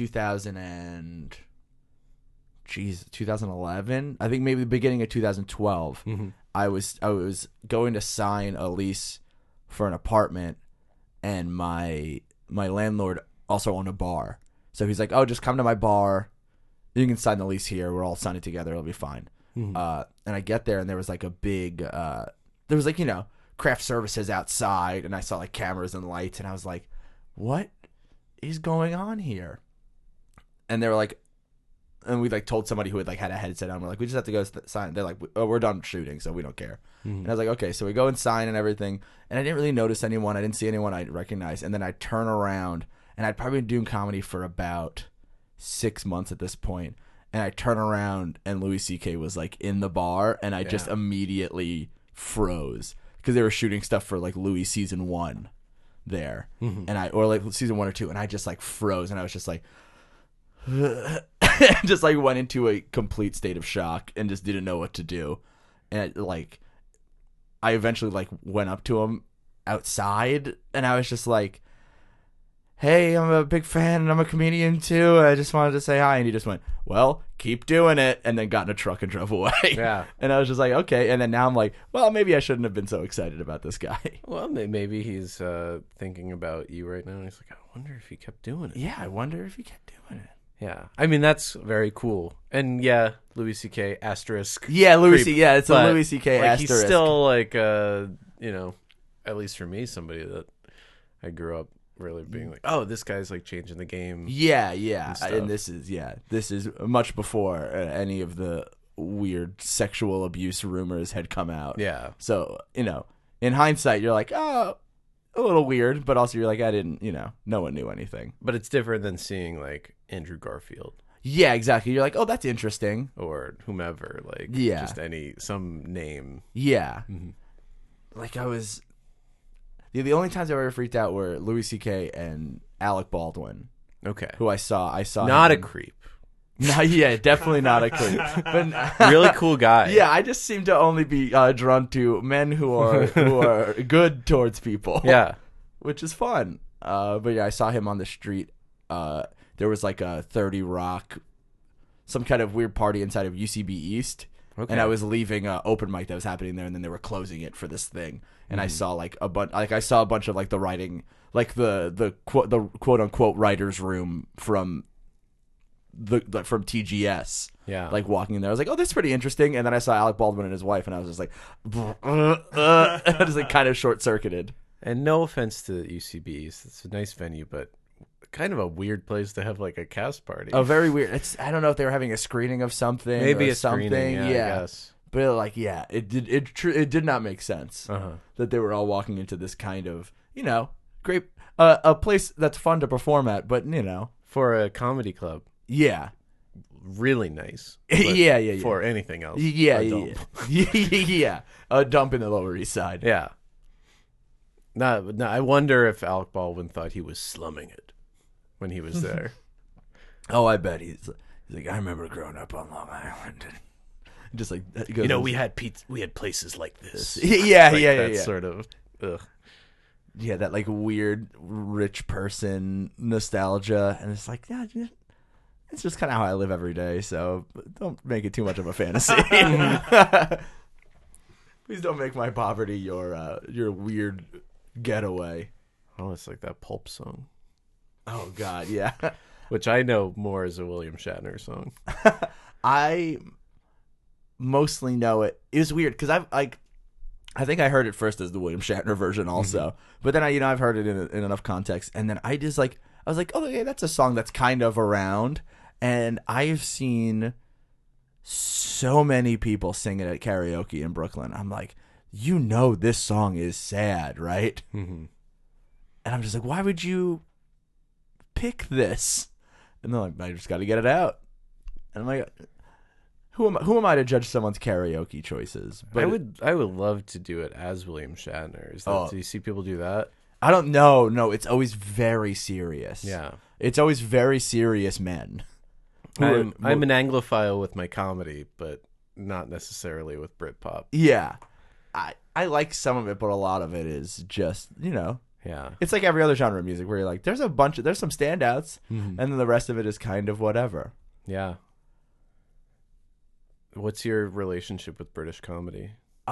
2011. I think maybe the beginning of 2012. Mm-hmm. I was going to sign a lease for an apartment, and my landlord also owned a bar. So he's like, oh, just come to my bar. You can sign the lease here. We'll all sign it together. It'll be fine. Mm-hmm. And I get there, and there was like a big, there was like, craft services outside, and I saw like cameras and lights, and I was like, what is going on here? And they were like, and we like told somebody who had like had a headset on. We're like, we just have to go sign. They're like, oh, we're done shooting, so we don't care. And I was like, okay, so we go and sign and everything. And I didn't really notice anyone. I didn't see anyone I recognized. And then I turn around, and I'd probably been doing comedy for about 6 months at this point. And I turn around, and Louis C.K. was like in the bar, and I just immediately froze because they were shooting stuff for like Louis season 1 there, or like season 1 or 2, and I just like froze, and I was just like, just like went into a complete state of shock and just didn't know what to do. And like, I eventually like went up to him outside, and I was just like, hey, I'm a big fan and I'm a comedian too. I just wanted to say hi. And he just went, well, keep doing it. And then got in a truck and drove away. Yeah. And I was just like, okay. And then now I'm like, well, maybe I shouldn't have been so excited about this guy. Well, maybe he's thinking about you right now. And he's like, I wonder if he kept doing it. Yeah, I wonder if he kept doing it. Yeah. I mean, that's very cool. And yeah, Louis C.K. asterisk. Yeah, Louis creep, C. Yeah, it's a but, Louis C.K. like, asterisk. He's still like, at least for me, somebody that I grew up really being like, oh, this guy's like changing the game. Yeah. and And this is much before any of the weird sexual abuse rumors had come out. Yeah. So, in hindsight, you're like, oh, a little weird, but also you're like, I didn't, no one knew anything. But it's different than seeing like Andrew Garfield Yeah, exactly. You're like, oh, that's interesting. or whomever, like Yeah. just some name. Yeah. Like the only times I ever freaked out were Louis C.K. and Alec Baldwin, Okay. who I saw Not a him. creep. No, yeah, definitely not a creep. But Really cool guy. yeah, I just seem to only be drawn to men who are good towards people. Yeah. Which is fun. But yeah, I saw him on the street. There was like a 30 Rock, some kind of weird party inside of UCB East. Okay. And I was leaving an open mic that was happening there, and then they were closing it for this thing. And I saw like a bunch of like the writing, like the quote unquote writers room from TGS. Yeah. Like walking in there, I was like, oh, that's pretty interesting. And then I saw Alec Baldwin and his wife, and I was just like, I was like kind of short circuited. And no offense to UCB, it's a nice venue, but kind of a weird place to have like a cast party. Oh, very weird. I don't know if they were having a screening of something. Maybe or a something. screening, yeah, I guess. But like, yeah, it did not make sense that they were all walking into this kind of, great a place that's fun to perform at, but For a comedy club, yeah, really nice. yeah. For anything else, Yeah, a yeah, dump. yeah. A dump in the Lower East Side. Yeah. No, I wonder if Alec Baldwin thought he was slumming it when he was there. Oh, I bet he's like, I remember growing up on Long Island, and just like we had places like this. Yeah, Like yeah. that sort of. Ugh. Yeah, that like weird rich person nostalgia, and it's like, yeah, it's just kind of how I live every day. So don't make it too much of a fantasy. Please don't make my poverty your weird getaway. Oh, it's like that Pulp song, Oh God, yeah. which I know more as a William Shatner song. I mostly know it. It was weird because I think I heard it first as the William Shatner version also, but then I've heard it in enough context, and then I was like, oh yeah, that's a song that's kind of around, and I've seen so many people sing it at karaoke in Brooklyn. I'm like, this song is sad, right? Mm-hmm. And I'm just like, why would you pick this? And they're like, I just got to get it out. And I'm like, who am I to judge someone's karaoke choices? But I would love to do it as William Shatner. Do you see people do that? I don't know. No, it's always very serious. Yeah. It's always very serious men. I'm an Anglophile with my comedy, but not necessarily with Britpop. Yeah. I like some of it, but a lot of it is just, Yeah. it's like every other genre of music where you're like, there's some standouts, Mhm. and then the rest of it is kind of whatever. Yeah. What's your relationship with British comedy?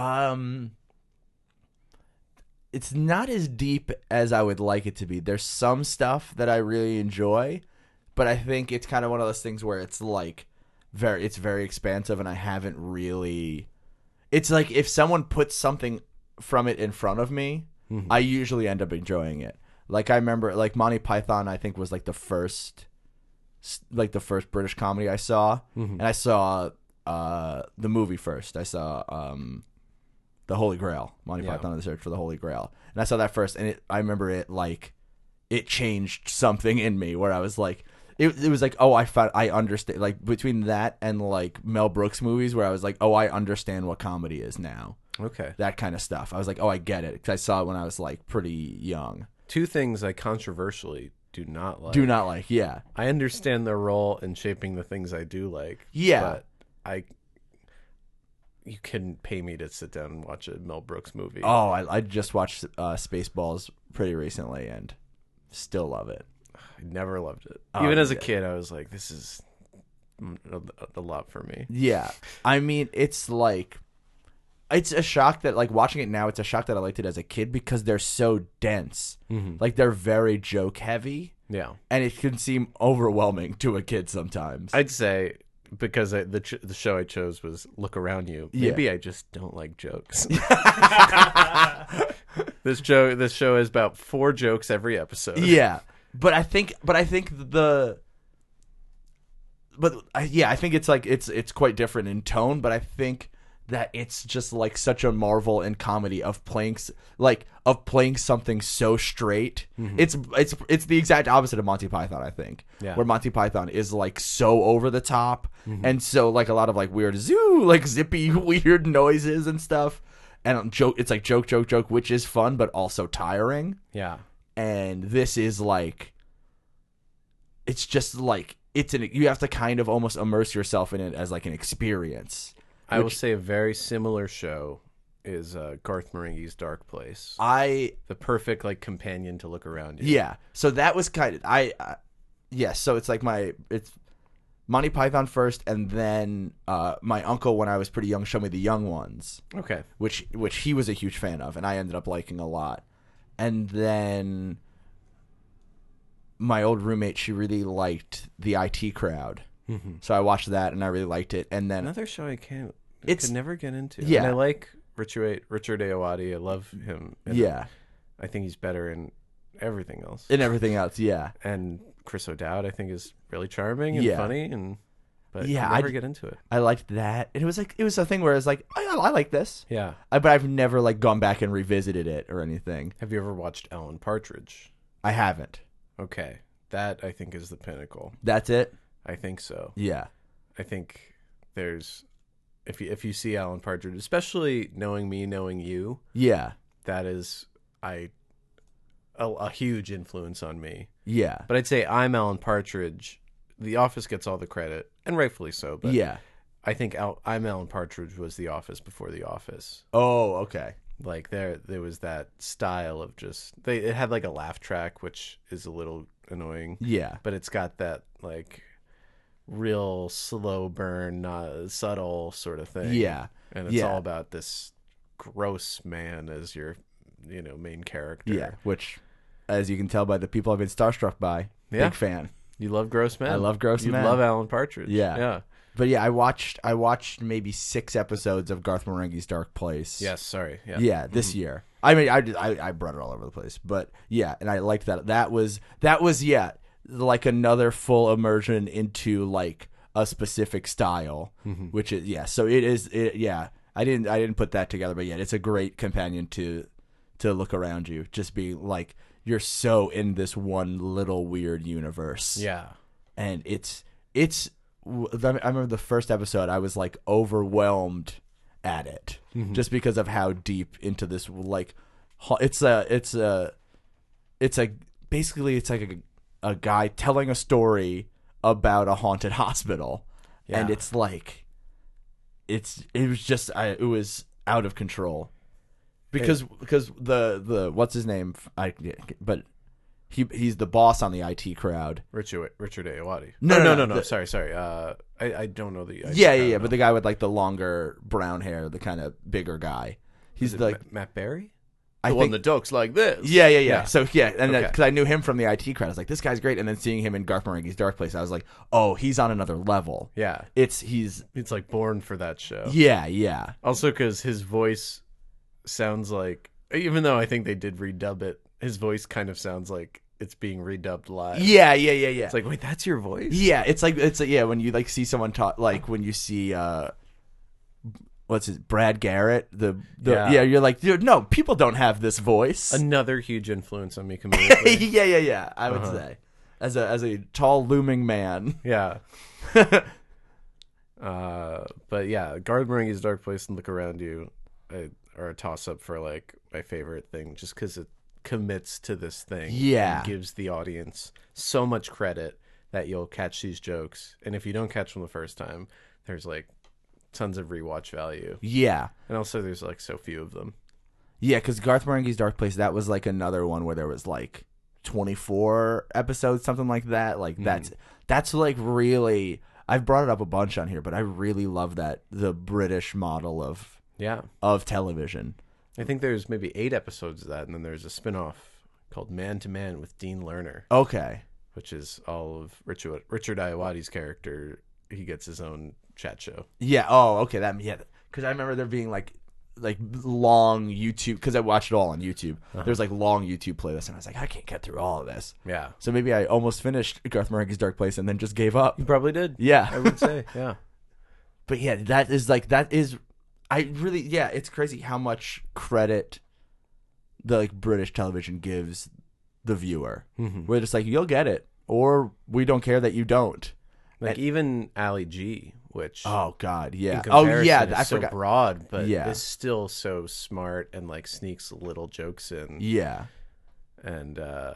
It's not as deep as I would like it to be. There's some stuff that I really enjoy, but I think it's kind of one of those things where it's like it's very expansive, and I haven't really. It's like if someone puts something from it in front of me, I usually end up enjoying it. Like I remember, like Monty Python, I think was like the first like the first British comedy I saw, and I saw the movie first. I saw The Holy Grail, Monty Python and the Search for the Holy Grail, and I saw that first, and I remember it like it changed something in me where I was like. It was like, oh, I understand, like, between that and, like, Mel Brooks movies where I was like, oh, I understand what comedy is now. Okay. That kind of stuff. I was like, oh, I get it. Because I saw it when I was, like, pretty young. Two things I controversially do not like. Do not like, yeah. I understand their role in shaping the things I do like. Yeah. But you couldn't pay me to sit down and watch a Mel Brooks movie. Oh, I just watched Spaceballs pretty recently and still love it. I never loved it. Oh, Even as a yeah. kid, I was like, this is a lot for me. Yeah. I mean, it's like, it's a shock that, like, watching it now, it's a shock that I liked it as a kid because they're so dense. Like, they're very joke heavy. Yeah. And it can seem overwhelming to a kid sometimes. I'd say because the show I chose was Look Around You. Maybe I just don't like jokes. This show is about 4 jokes every episode. Yeah. But I think I think it's like it's quite different in tone, but I think that it's just like such a marvel in comedy of playing something so straight. It's the exact opposite of Monty Python, I think. Yeah. Where Monty Python is like so over the top and so like a lot of like weird like zippy weird noises and stuff. And it's like joke, which is fun but also tiring. Yeah. And this is like, it's just like, you have to kind of almost immerse yourself in it as like an experience. I will say a very similar show is Garth Marenghi's Dark Place. The perfect like companion to Look Around You. Yeah. So that was kind of, yes. So it's like it's Monty Python first, and then my uncle, when I was pretty young, showed me The Young Ones. Okay. Which he was a huge fan of, and I ended up liking a lot. And then my old roommate, she really liked The IT Crowd. So I watched that, and I really liked it. And then Another show I could never get into. Yeah. And I like Richard Ayoade. I love him. And yeah. I think he's better in everything else. And everything else, yeah. And Chris O'Dowd, I think, is really charming and funny, but Yeah, I never get into it. I liked that. It was a thing where I was like, I like this. Yeah. But I've never like gone back and revisited it or anything. Have you ever watched Alan Partridge? I haven't. Okay. That, I think, is the pinnacle. That's it? I think so. Yeah. I think there's... If you see Alan Partridge, especially knowing me, knowing you, Yeah. that is a huge influence on me. Yeah. But I'd say I'm Alan Partridge. The Office gets all the credit, and rightfully so. But Yeah. I think I'm Alan Partridge was The Office before The Office. Oh, okay. Like there was that style of it had like a laugh track, which is a little annoying. Yeah. But it's got that like real slow burn, not subtle sort of thing. Yeah. And it's Yeah. all about this gross man as your, main character. Yeah. Which, as you can tell by the people I've been starstruck by, Yeah. big fan. You love gross men. I love gross you men. love Alan Partridge. Yeah. Yeah. But yeah, I watched maybe 6 episodes of Garth Marenghi's Dark Place. Yes. Sorry. Yeah. Yeah, this year. I mean, I brought it all over the place, but yeah, and I liked that. That was yeah, like another full immersion into like a specific style, which is So it is. Yeah, I didn't put that together, but yeah, it's a great companion to Look Around You. Just be like, you're so in this one little weird universe. Yeah. And it's. I remember the first episode, I was like overwhelmed at it just because of how deep into this, like, basically it's like a guy telling a story about a haunted hospital. Yeah. And it's like, it was out of control because the what's his name? But he's the boss on the IT Crowd. Richard Ayoade. No. Sorry. I don't know the. Yeah. But the guy with like the longer brown hair, the kind of bigger guy. He's like Matt Berry. I The one think. that talks like this. Yeah. So yeah, and Okay. because I knew him from the IT Crowd, I was like, this guy's great. And then seeing him in Garth Marenghi's Dark Place, I was like, oh, he's on another level. Yeah. He's It's like born for that show. yeah. Also, because his voice sounds like, even though I think they did redub it, his voice kind of sounds like it's being redubbed live. Yeah. It's like, wait, that's your voice? Yeah, it's like when you like see someone talk, like when you see what's his Brad Garrett, Yeah. you're like, dude, no, people don't have this voice. Another huge influence on me comedically. yeah. I would say as a tall looming man. Yeah. But yeah, Garth Marenghi's Dark Place and Look Around You are a toss up for like my favorite thing, just because it commits to this thing. Yeah. And gives the audience so much credit that you'll catch these jokes, and if you don't catch them the first time, there's like tons of rewatch value. Yeah. And also there's like so few of them. Yeah, because Garth Marenghi's Dark Place, that was like another one where there was like 24 episodes, something like that. Like that's like really, I've brought it up a bunch on here, but I really love that, the British model of television. I think there's maybe 8 episodes of that, and then there's a spin-off called Man to Man with Dean Lerner, Okay. which is all of Richard Ayoade's character. He gets his own chat show. Yeah. Oh, okay. Because I remember there being like long YouTube, because I watched it all on YouTube. There's like long YouTube playlists, and I was like, I can't get through all of this. Yeah. So maybe I almost finished Garth Marenghi's Dark Place and then just gave up. You probably did. Yeah. I would say. Yeah. But yeah, it's crazy how much credit the like British television gives the viewer. We're just like, you'll get it, or we don't care that you don't. Like even Ali G, which Oh God, yeah. in Oh comparison yeah, is I so forgot. broad, but Yeah. is still so smart and like sneaks little jokes in, Yeah, and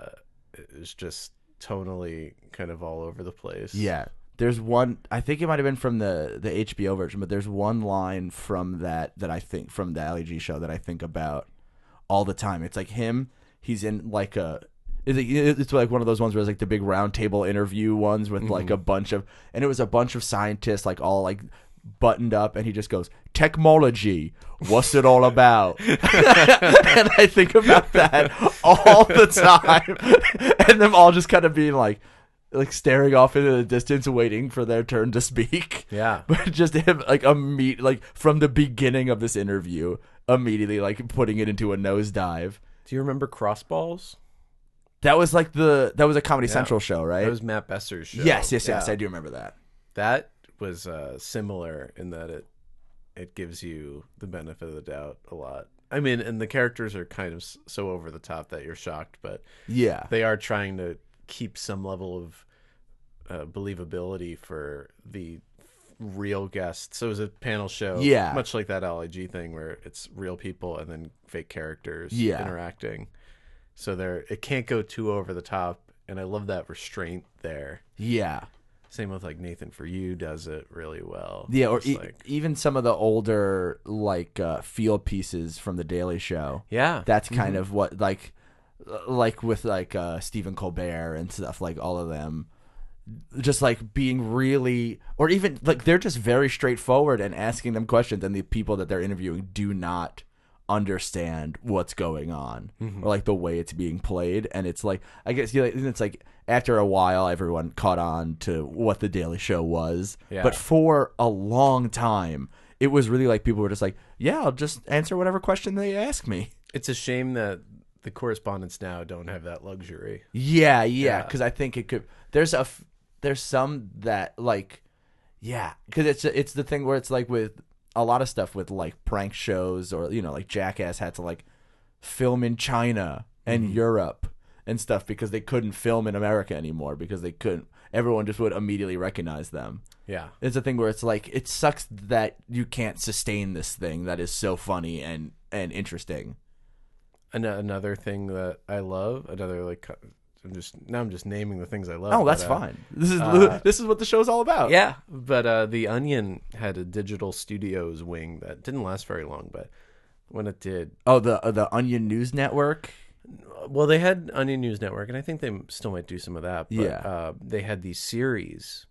it's just tonally kind of all over the place. yeah. There's one. I think it might have been from the HBO version, but there's one line from that I think from the Ali G show that I think about all the time. It's like him. He's in like it's like one of those ones where it's like the big round table interview ones with like a bunch of, and it was a bunch of scientists like all like buttoned up, and he just goes, technology, what's it all about? And I think about that all the time, and them all just kind of being like staring off into the distance, waiting for their turn to speak. Yeah. But just him like from the beginning of this interview, immediately like putting it into a nosedive. Do you remember Crossballs? That was like that was a Comedy Central show, right? That was Matt Besser's show. Yes, Yeah. I do remember that. That was similar in that it gives you the benefit of the doubt a lot. I mean, and the characters are kind of so over the top that you're shocked, but Yeah. they are trying to keep some level of believability for the real guests. So it was a panel show, Yeah. much like that LIG thing where it's real people and then fake characters Yeah. interacting. So it can't go too over the top, and I love that restraint there. Yeah. Same with like Nathan For You does it really well. Yeah, or Just like, even some of the older like field pieces from the Daily Show. yeah, That's kind of what like with like Stephen Colbert and stuff, like all of them just like being really, or even like they're just very straightforward and asking them questions, and the people that they're interviewing do not understand what's going on or like the way it's being played. And it's like, I guess it's like after a while everyone caught on to what the Daily Show was. Yeah. But for a long time it was really like people were just like, yeah, I'll just answer whatever question they ask me. it's a shame that the correspondents now don't have that luxury. Yeah, Yeah. because I think it could. There's some that like, yeah, because it's the thing where it's like with a lot of stuff with like prank shows, or like Jackass had to like film in China and Europe and stuff because they couldn't film in America anymore because they couldn't. Everyone just would immediately recognize them. Yeah, It's a thing where it's like, it sucks that you can't sustain this thing that is so funny and interesting. another thing that I love, another like, I'm just naming the things I love. Oh, that's but, fine. This is what the show's all about. Yeah, but The Onion had a digital studios wing that didn't last very long, but when it did, Oh, the Onion News Network. well, they had Onion News Network, and I think they still might do some of that. But, Yeah. they had these series,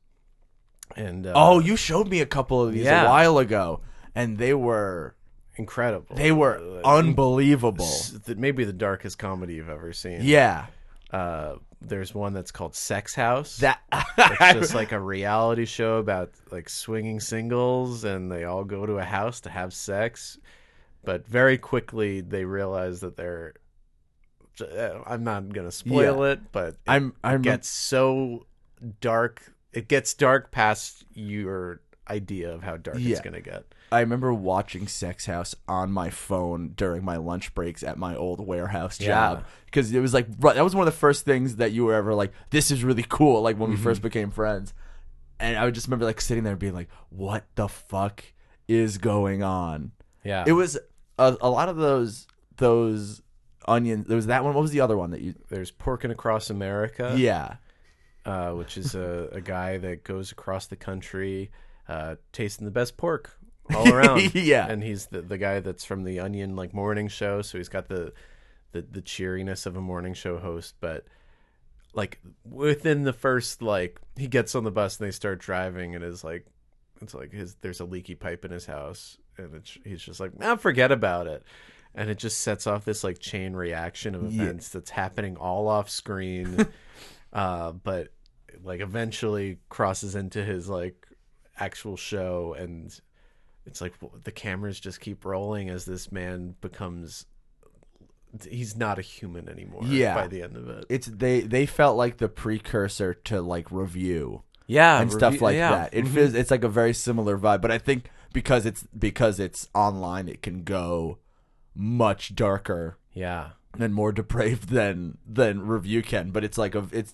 and Oh, you showed me a couple of these Yeah. a while ago, and they were incredible. unbelievable. Maybe the darkest comedy you've ever seen. Yeah, There's one that's called Sex House. that It's just like a reality show about like swinging singles, and they all go to a house to have sex, but very quickly they realize that they're I'm not gonna spoil it, but I'm gets so dark. It gets dark past your idea of how dark it's gonna get. I remember watching Sex House on my phone during my lunch breaks at my old warehouse job because it was like that was one of the first things that you were ever like, this is really cool. Like when we first became friends, and I would just remember like sitting there being like, what the fuck is going on? Yeah, it was a lot of those onions. There was that one. What was the other one that you? There's Porkin' Across America. Yeah, which is a guy that goes across the country, tasting the best pork all around. Yeah, and he's the guy that's from the Onion like morning show, so he's got the cheeriness of a morning show host, but like within the first, like, he gets on the bus and they start driving, and it's like there's a leaky pipe in his house, and he's just like, forget about it, and it just sets off this like chain reaction of events that's happening all off screen, but like eventually crosses into his like actual show, and it's like the cameras just keep rolling as this man becomes, he's not a human anymore. By the end of it, it's they felt like the precursor to like Review, and stuff like that. It feels, it's like a very similar vibe, but I think because it's online, it can go much darker, and more depraved than Review can. But it's like the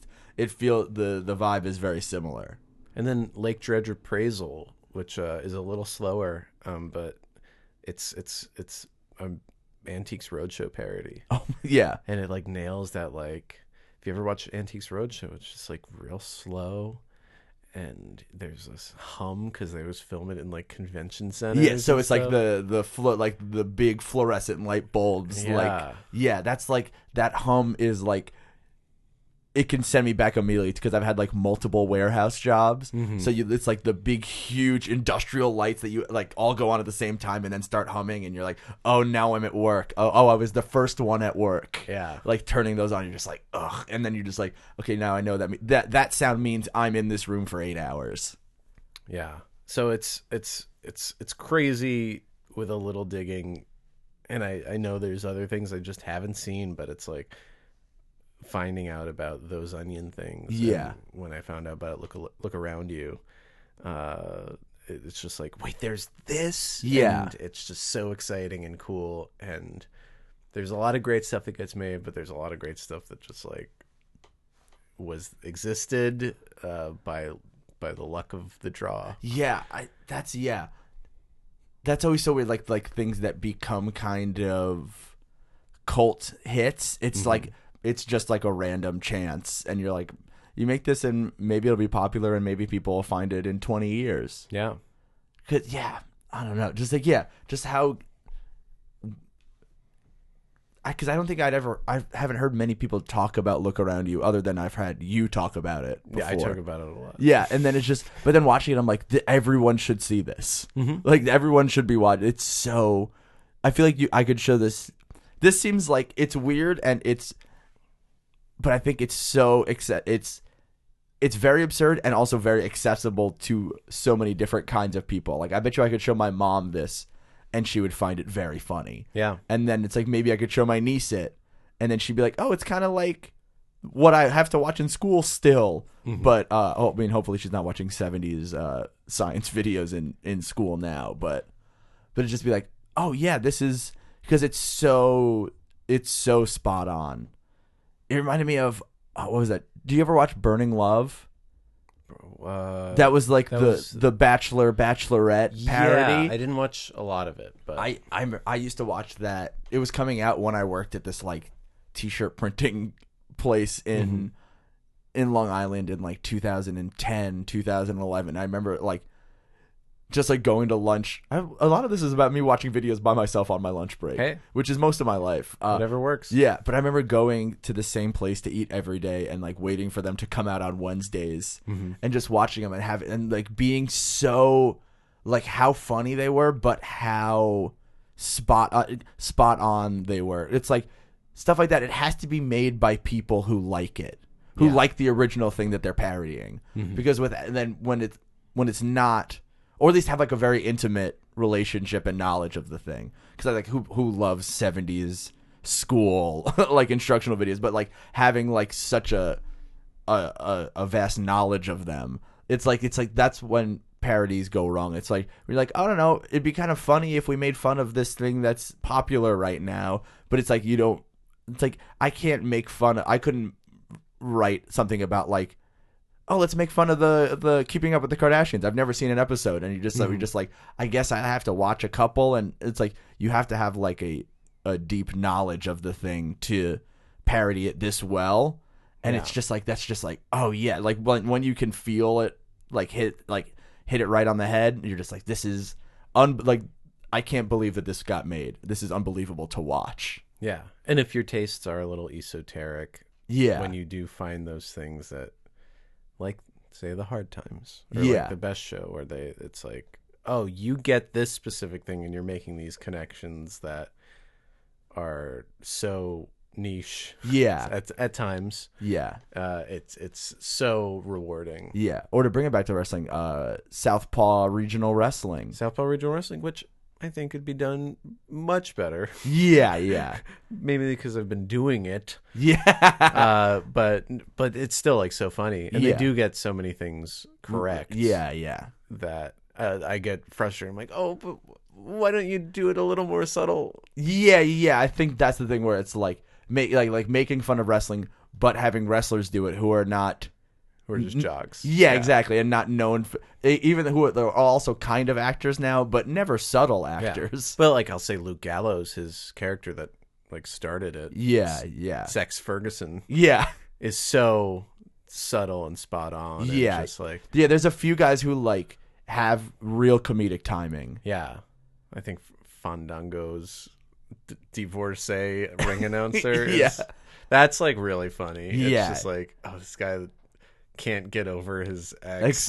vibe is very similar. And then Lake Dredge Appraisal, which is a little slower, but it's Antiques Roadshow parody. Oh yeah, and it like nails that. Like, if you ever watch Antiques Roadshow, it's just like real slow, and there's this hum because they always film it in like convention centers. Yeah, so it's stuff. like the big fluorescent light bulbs. That's like that hum is like, it can send me back immediately because I've had like multiple warehouse jobs. So it's like the big, huge industrial lights that you like all go on at the same time and then start humming, and you're like, oh, now I'm at work. Oh, I was the first one at work. Yeah, like turning those on, you're just like, ugh, and then you're just like, okay, now I know that sound means I'm in this room for 8 hours. Yeah, so it's crazy with a little digging, and I know there's other things I just haven't seen, but it's like finding out about those onion things. Yeah. And when I found out about it, look around you, it's just like, wait, there's this. Yeah. And it's just so exciting and cool. And there's a lot of great stuff that gets made, but there's a lot of great stuff that just like existed by the luck of the draw. Yeah. That's always so weird. Like things that become kind of cult hits. It's like, it's just like a random chance, and you're like, you make this and maybe it'll be popular and maybe people will find it in 20 years. Yeah. Cause I don't know. Just how, because I don't think I haven't heard many people talk about Look Around You other than I've had you talk about it before. Yeah, I talk about it a lot. Yeah, and then it's just, but then watching it, I'm like, everyone should see this. Like, everyone should be watching. It's so, I feel like I could show this. This seems like it's weird, but I think it's so it's very absurd and also very accessible to so many different kinds of people. Like, I bet you I could show my mom this and she would find it very funny. Yeah. And then it's like, maybe I could show my niece it and then she'd be like, oh, it's kind of like what I have to watch in school still. But I mean, hopefully she's not watching 70s science videos in school now, but it'd just be like, oh yeah, this is, because it's so spot on. It reminded me of, what was that? Do you ever watch Burning Love? That was like the Bachelor Bachelorette parody. Yeah, I didn't watch a lot of it, but I used to watch that. It was coming out when I worked at this like t-shirt printing place in Long Island in like 2010, 2011. I remember like just like going to lunch. A lot of this is about me watching videos by myself on my lunch break, which is most of my life. Whatever works. Yeah, but I remember going to the same place to eat every day and like waiting for them to come out on Wednesdays and just watching them and like being so like how funny they were, but how spot on they were. It's like stuff like that. It has to be made by people who like it, who like the original thing that they're parodying, because when it's not. Or at least have like a very intimate relationship and knowledge of the thing. Because I like who loves 70s school like instructional videos, but like having like such a vast knowledge of them. It's like that's when parodies go wrong. It's like we're like, I don't know, it'd be kind of funny if we made fun of this thing that's popular right now, but it's like you don't. It's like I can't make fun. I couldn't write something about like, oh, let's make fun of the Keeping Up with the Kardashians. I've never seen an episode, and you're just like, I guess I have to watch a couple, and it's like you have to have like a deep knowledge of the thing to parody it this well, and it's just like that's just like, oh yeah, like when you can feel it like hit it right on the head, you're just like, this is like I can't believe that this got made. This is unbelievable to watch. Yeah. And if your tastes are a little esoteric, when you do find those things that, like, say, The Hard Times, or like The Best Show, where it's like, oh, you get this specific thing and you're making these connections that are so niche. Yeah. At times. Yeah. It's so rewarding. Yeah. Or to bring it back to wrestling, Southpaw Regional Wrestling. Southpaw Regional Wrestling, which I think could be done much better. Yeah. Maybe because I've been doing it. Yeah. But it's still like so funny, and they do get so many things correct. Yeah. That I get frustrated. I'm like, oh, but why don't you do it a little more subtle? Yeah. I think that's the thing where it's like making fun of wrestling, but having wrestlers do it who are not. Or just jogs. Yeah, exactly, and not known for, even who they're also kind of actors now, but never subtle actors. But like I'll say, Luke Gallows, his character that like started it. Yeah. Sex Ferguson. Yeah, is so subtle and spot on. Yeah, just like there's a few guys who like have real comedic timing. Yeah, I think Fandango's divorcee ring announcer. That's like really funny. It's just like, oh, this guy can't get over his ex.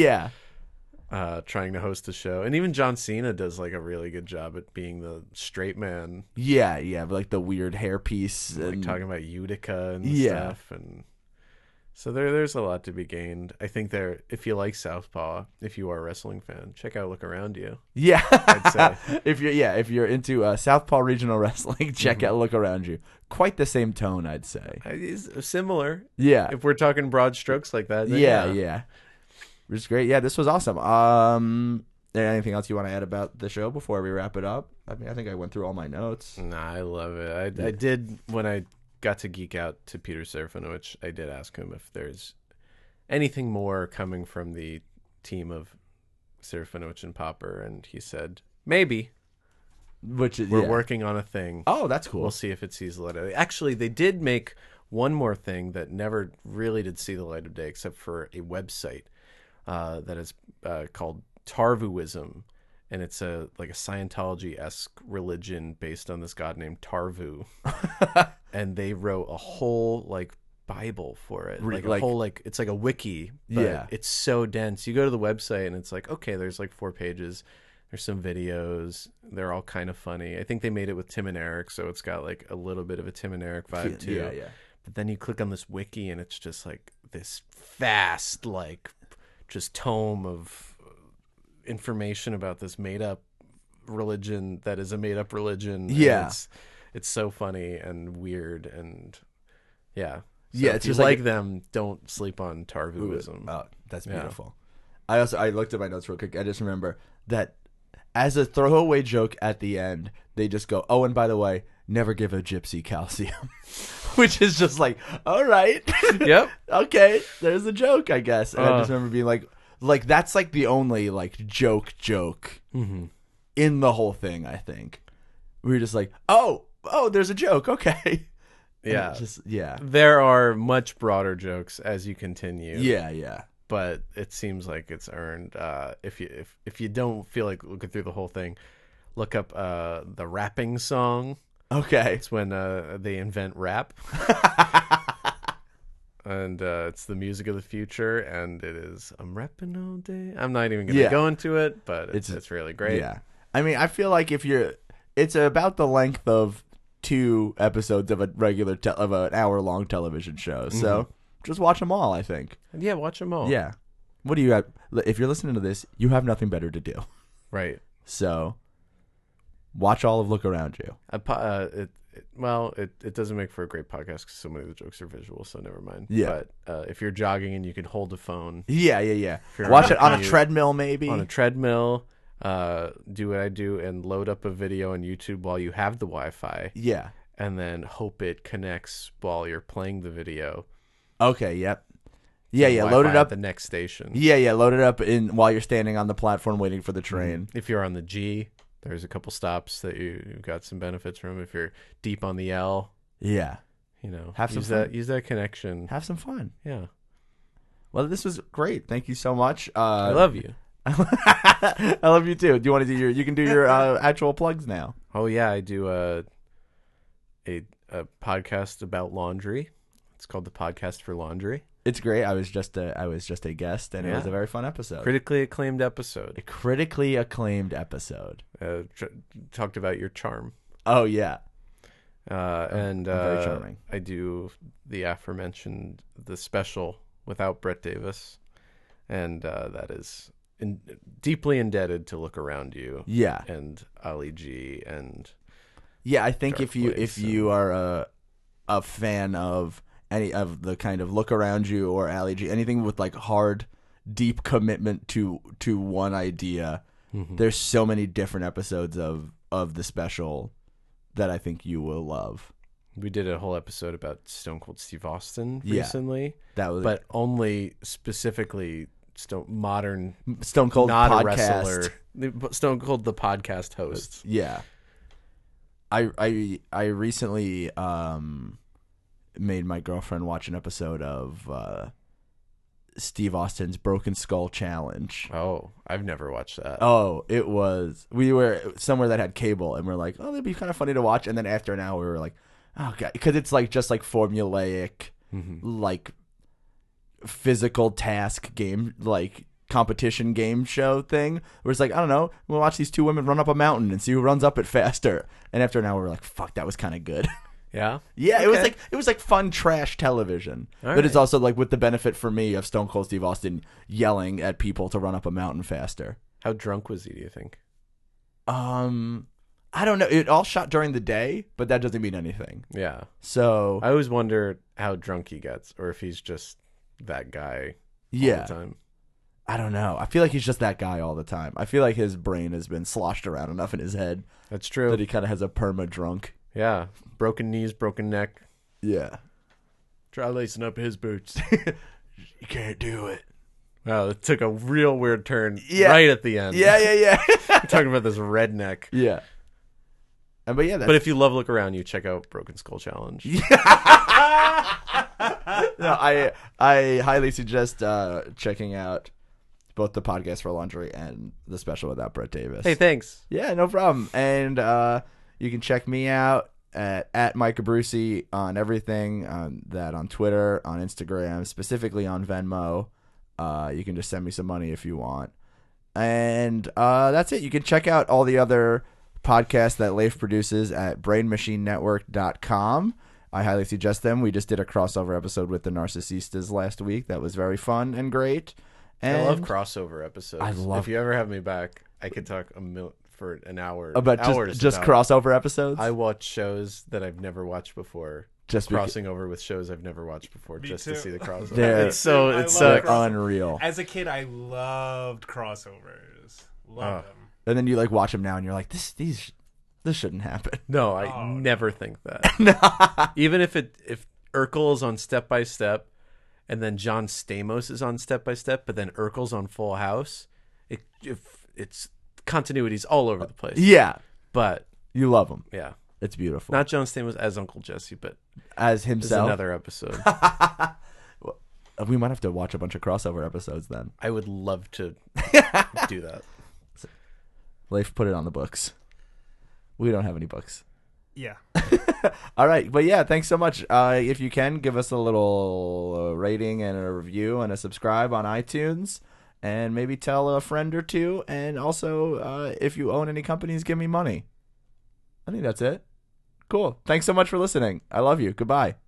Trying to host a show, and even John Cena does like a really good job at being the straight man. Yeah, like the weird hairpiece, like talking about Utica and stuff, and so there's a lot to be gained. I think if you like Southpaw, if you are a wrestling fan, check out Look Around You. Yeah, I'd say if you're into Southpaw Regional Wrestling, check out Look Around You. Quite the same tone, I'd say. It's similar. Yeah, if we're talking broad strokes like that. Then yeah. Which is great. Yeah, this was awesome. Anything else you want to add about the show before we wrap it up? I mean, I think I went through all my notes. Nah, I love it. I did when I got to geek out to Peter Serafinowicz. I did ask him if there's anything more coming from the team of Serafinowicz and Popper, and he said maybe. We're working on a thing. Oh, that's cool. We'll see if it sees the light of day. Actually, they did make one more thing that never really did see the light of day, except for a website that is called Tarvuism, and it's like a Scientology-esque religion based on this god named Tarvu, and they wrote a whole like Bible for it, like a whole like it's like a wiki, but it's so dense. You go to the website and it's like, okay, there's like 4 pages. There's some videos. They're all kind of funny. I think they made it with Tim and Eric, so it's got like a little bit of a Tim and Eric vibe too. Yeah. But then you click on this wiki and it's just like this vast, like just tome of information about this made up religion that is a made up religion. Yeah. It's so funny and weird, and so it's if you just like them, don't sleep on Tarvuism. Oh, that's beautiful. I looked at my notes real quick. I just remember that as a throwaway joke at the end, they just go, oh, and by the way, never give a gypsy calcium. Which is just like, all right. Yep. Okay, there's a joke, I guess. And I just remember being like that's like the only like joke in the whole thing, I think. We were just like, oh, there's a joke, okay. Yeah. There are much broader jokes as you continue. Yeah. But it seems like it's earned. If you don't feel like looking through the whole thing, look up the rapping song. Okay, it's when they invent rap, and it's the music of the future, and it is I'm rapping all day. I'm not even gonna go into it, but it's really great. Yeah, I mean, I feel like it's about the length of 2 episodes of a regular of an hour-long television show. So just watch them all, I think. Yeah, watch them all. Yeah. What do you have? If you're listening to this, you have nothing better to do. Right. So watch all of Look Around You. it doesn't make for a great podcast because so many of the jokes are visual, so never mind. Yeah. But if you're jogging and you can hold a phone Yeah. you're Watch on it on a commute, treadmill, maybe. on a treadmill, do what I do and load up a video on YouTube while you have the Wi-Fi, Yeah. and then hope it connects while you're playing the video. Okay. Yep. Yeah. to Load Wi-Fi it at up. the next station. Yeah. Load it up in while you're standing on the platform waiting for the train. If you're on the G, there's a couple stops that you've got some benefits from. If you're deep on the L, Yeah. have some use that connection. Have some fun. Yeah, Well, this was great. Thank you so much. I love you. I love you too. Do you want to do your? You can do your actual plugs now. Oh yeah, I do a podcast about laundry. It's called the Podcast for Laundry. It's great. I was just a guest, and it was Yeah. a very fun episode. Critically acclaimed episode. A critically acclaimed episode. Talked about your charm. Oh yeah, And very charming. I do the aforementioned the special without Brett Davis, and that is deeply indebted to Look Around You. Yeah. And Ali G and Yeah, I think Dark if you Place are a fan of any of the kind of Look Around You or Ali G, anything with like hard, deep commitment to one idea, there's so many different episodes of the special that I think you will love. we did a whole episode about Stone Cold Steve Austin Yeah. recently, That was but only specifically modern, Stone Cold not podcast. a wrestler. Stone Cold the podcast host. Yeah. I recently made my girlfriend watch an episode of Steve Austin's Broken Skull Challenge. Oh, I've never watched that. Oh, it was. We were somewhere that had cable, and we're like, oh, that'd be kind of funny to watch. And then after an hour, we were like, oh god, because it's like just like formulaic, like physical task game, like competition game show thing. Where it's like, I don't know, we'll watch these two women run up a mountain and see who runs up it faster. And after an hour, we're like, fuck, that was kind of good. Yeah. Yeah, Okay. it was like fun trash television. All But it's right. also like with the benefit for me of Stone Cold Steve Austin yelling at people to run up a mountain faster. How drunk was he, do you think? I don't know. It all shot during the day, but that doesn't mean anything. Yeah. So I always wonder how drunk he gets, or if he's just that guy all yeah, the time. I don't know. I feel like he's just that guy all the time. I feel like his brain has been sloshed around enough in his head That's true. that he kind of has a perma drunk. Yeah. Broken knees, broken neck. Yeah, Try lacing up his boots. you can't do it. Wow, it took a real weird turn Yeah. right at the end. Yeah. Talking about this redneck. Yeah. But yeah, that's, But if you love Look Around You, check out Broken Skull Challenge. no, I highly suggest checking out both the podcast for laundry and the special without Brett Davis. Hey, thanks. Yeah, no problem. And you can check me out at Micah Brucey on everything, on Twitter, on Instagram, specifically on Venmo. You can just send me some money if you want. And that's it. You can check out all the other podcasts that Leif produces at brainmachinenetwork.com. I highly suggest them. We just did a crossover episode with the Narcissistas last week. That was very fun and great. And I love crossover episodes. I love- If you ever have me back, I could talk for an hour. about hours just about- crossover episodes. I watch shows that I've never watched before. Just because Crossing over with shows I've never watched before, Me just too. to see the crossover. They're- It's so I it's love sucks. crossover. unreal. As a kid, I loved crossovers. Loved them. And then you like watch them now, and you're like, this shouldn't happen. No, I Oh, never think that. Even if Urkel is on Step by Step, and then John Stamos is on Step by Step, but then Urkel's on Full House, it's continuity's all over the place. Yeah, But you love them. yeah, It's beautiful. not John Stamos as Uncle Jesse, but As this is himself. another episode. We might have to watch a bunch of crossover episodes then. I would love to do that. Leif, put it on the books. We don't have any books. Yeah. All right, but yeah, thanks so much. If you can, give us a little rating and a review and a subscribe on iTunes, and maybe tell a friend or two. And also, if you own any companies, give me money. I think that's it. Cool. Thanks so much for listening. I love you. Goodbye.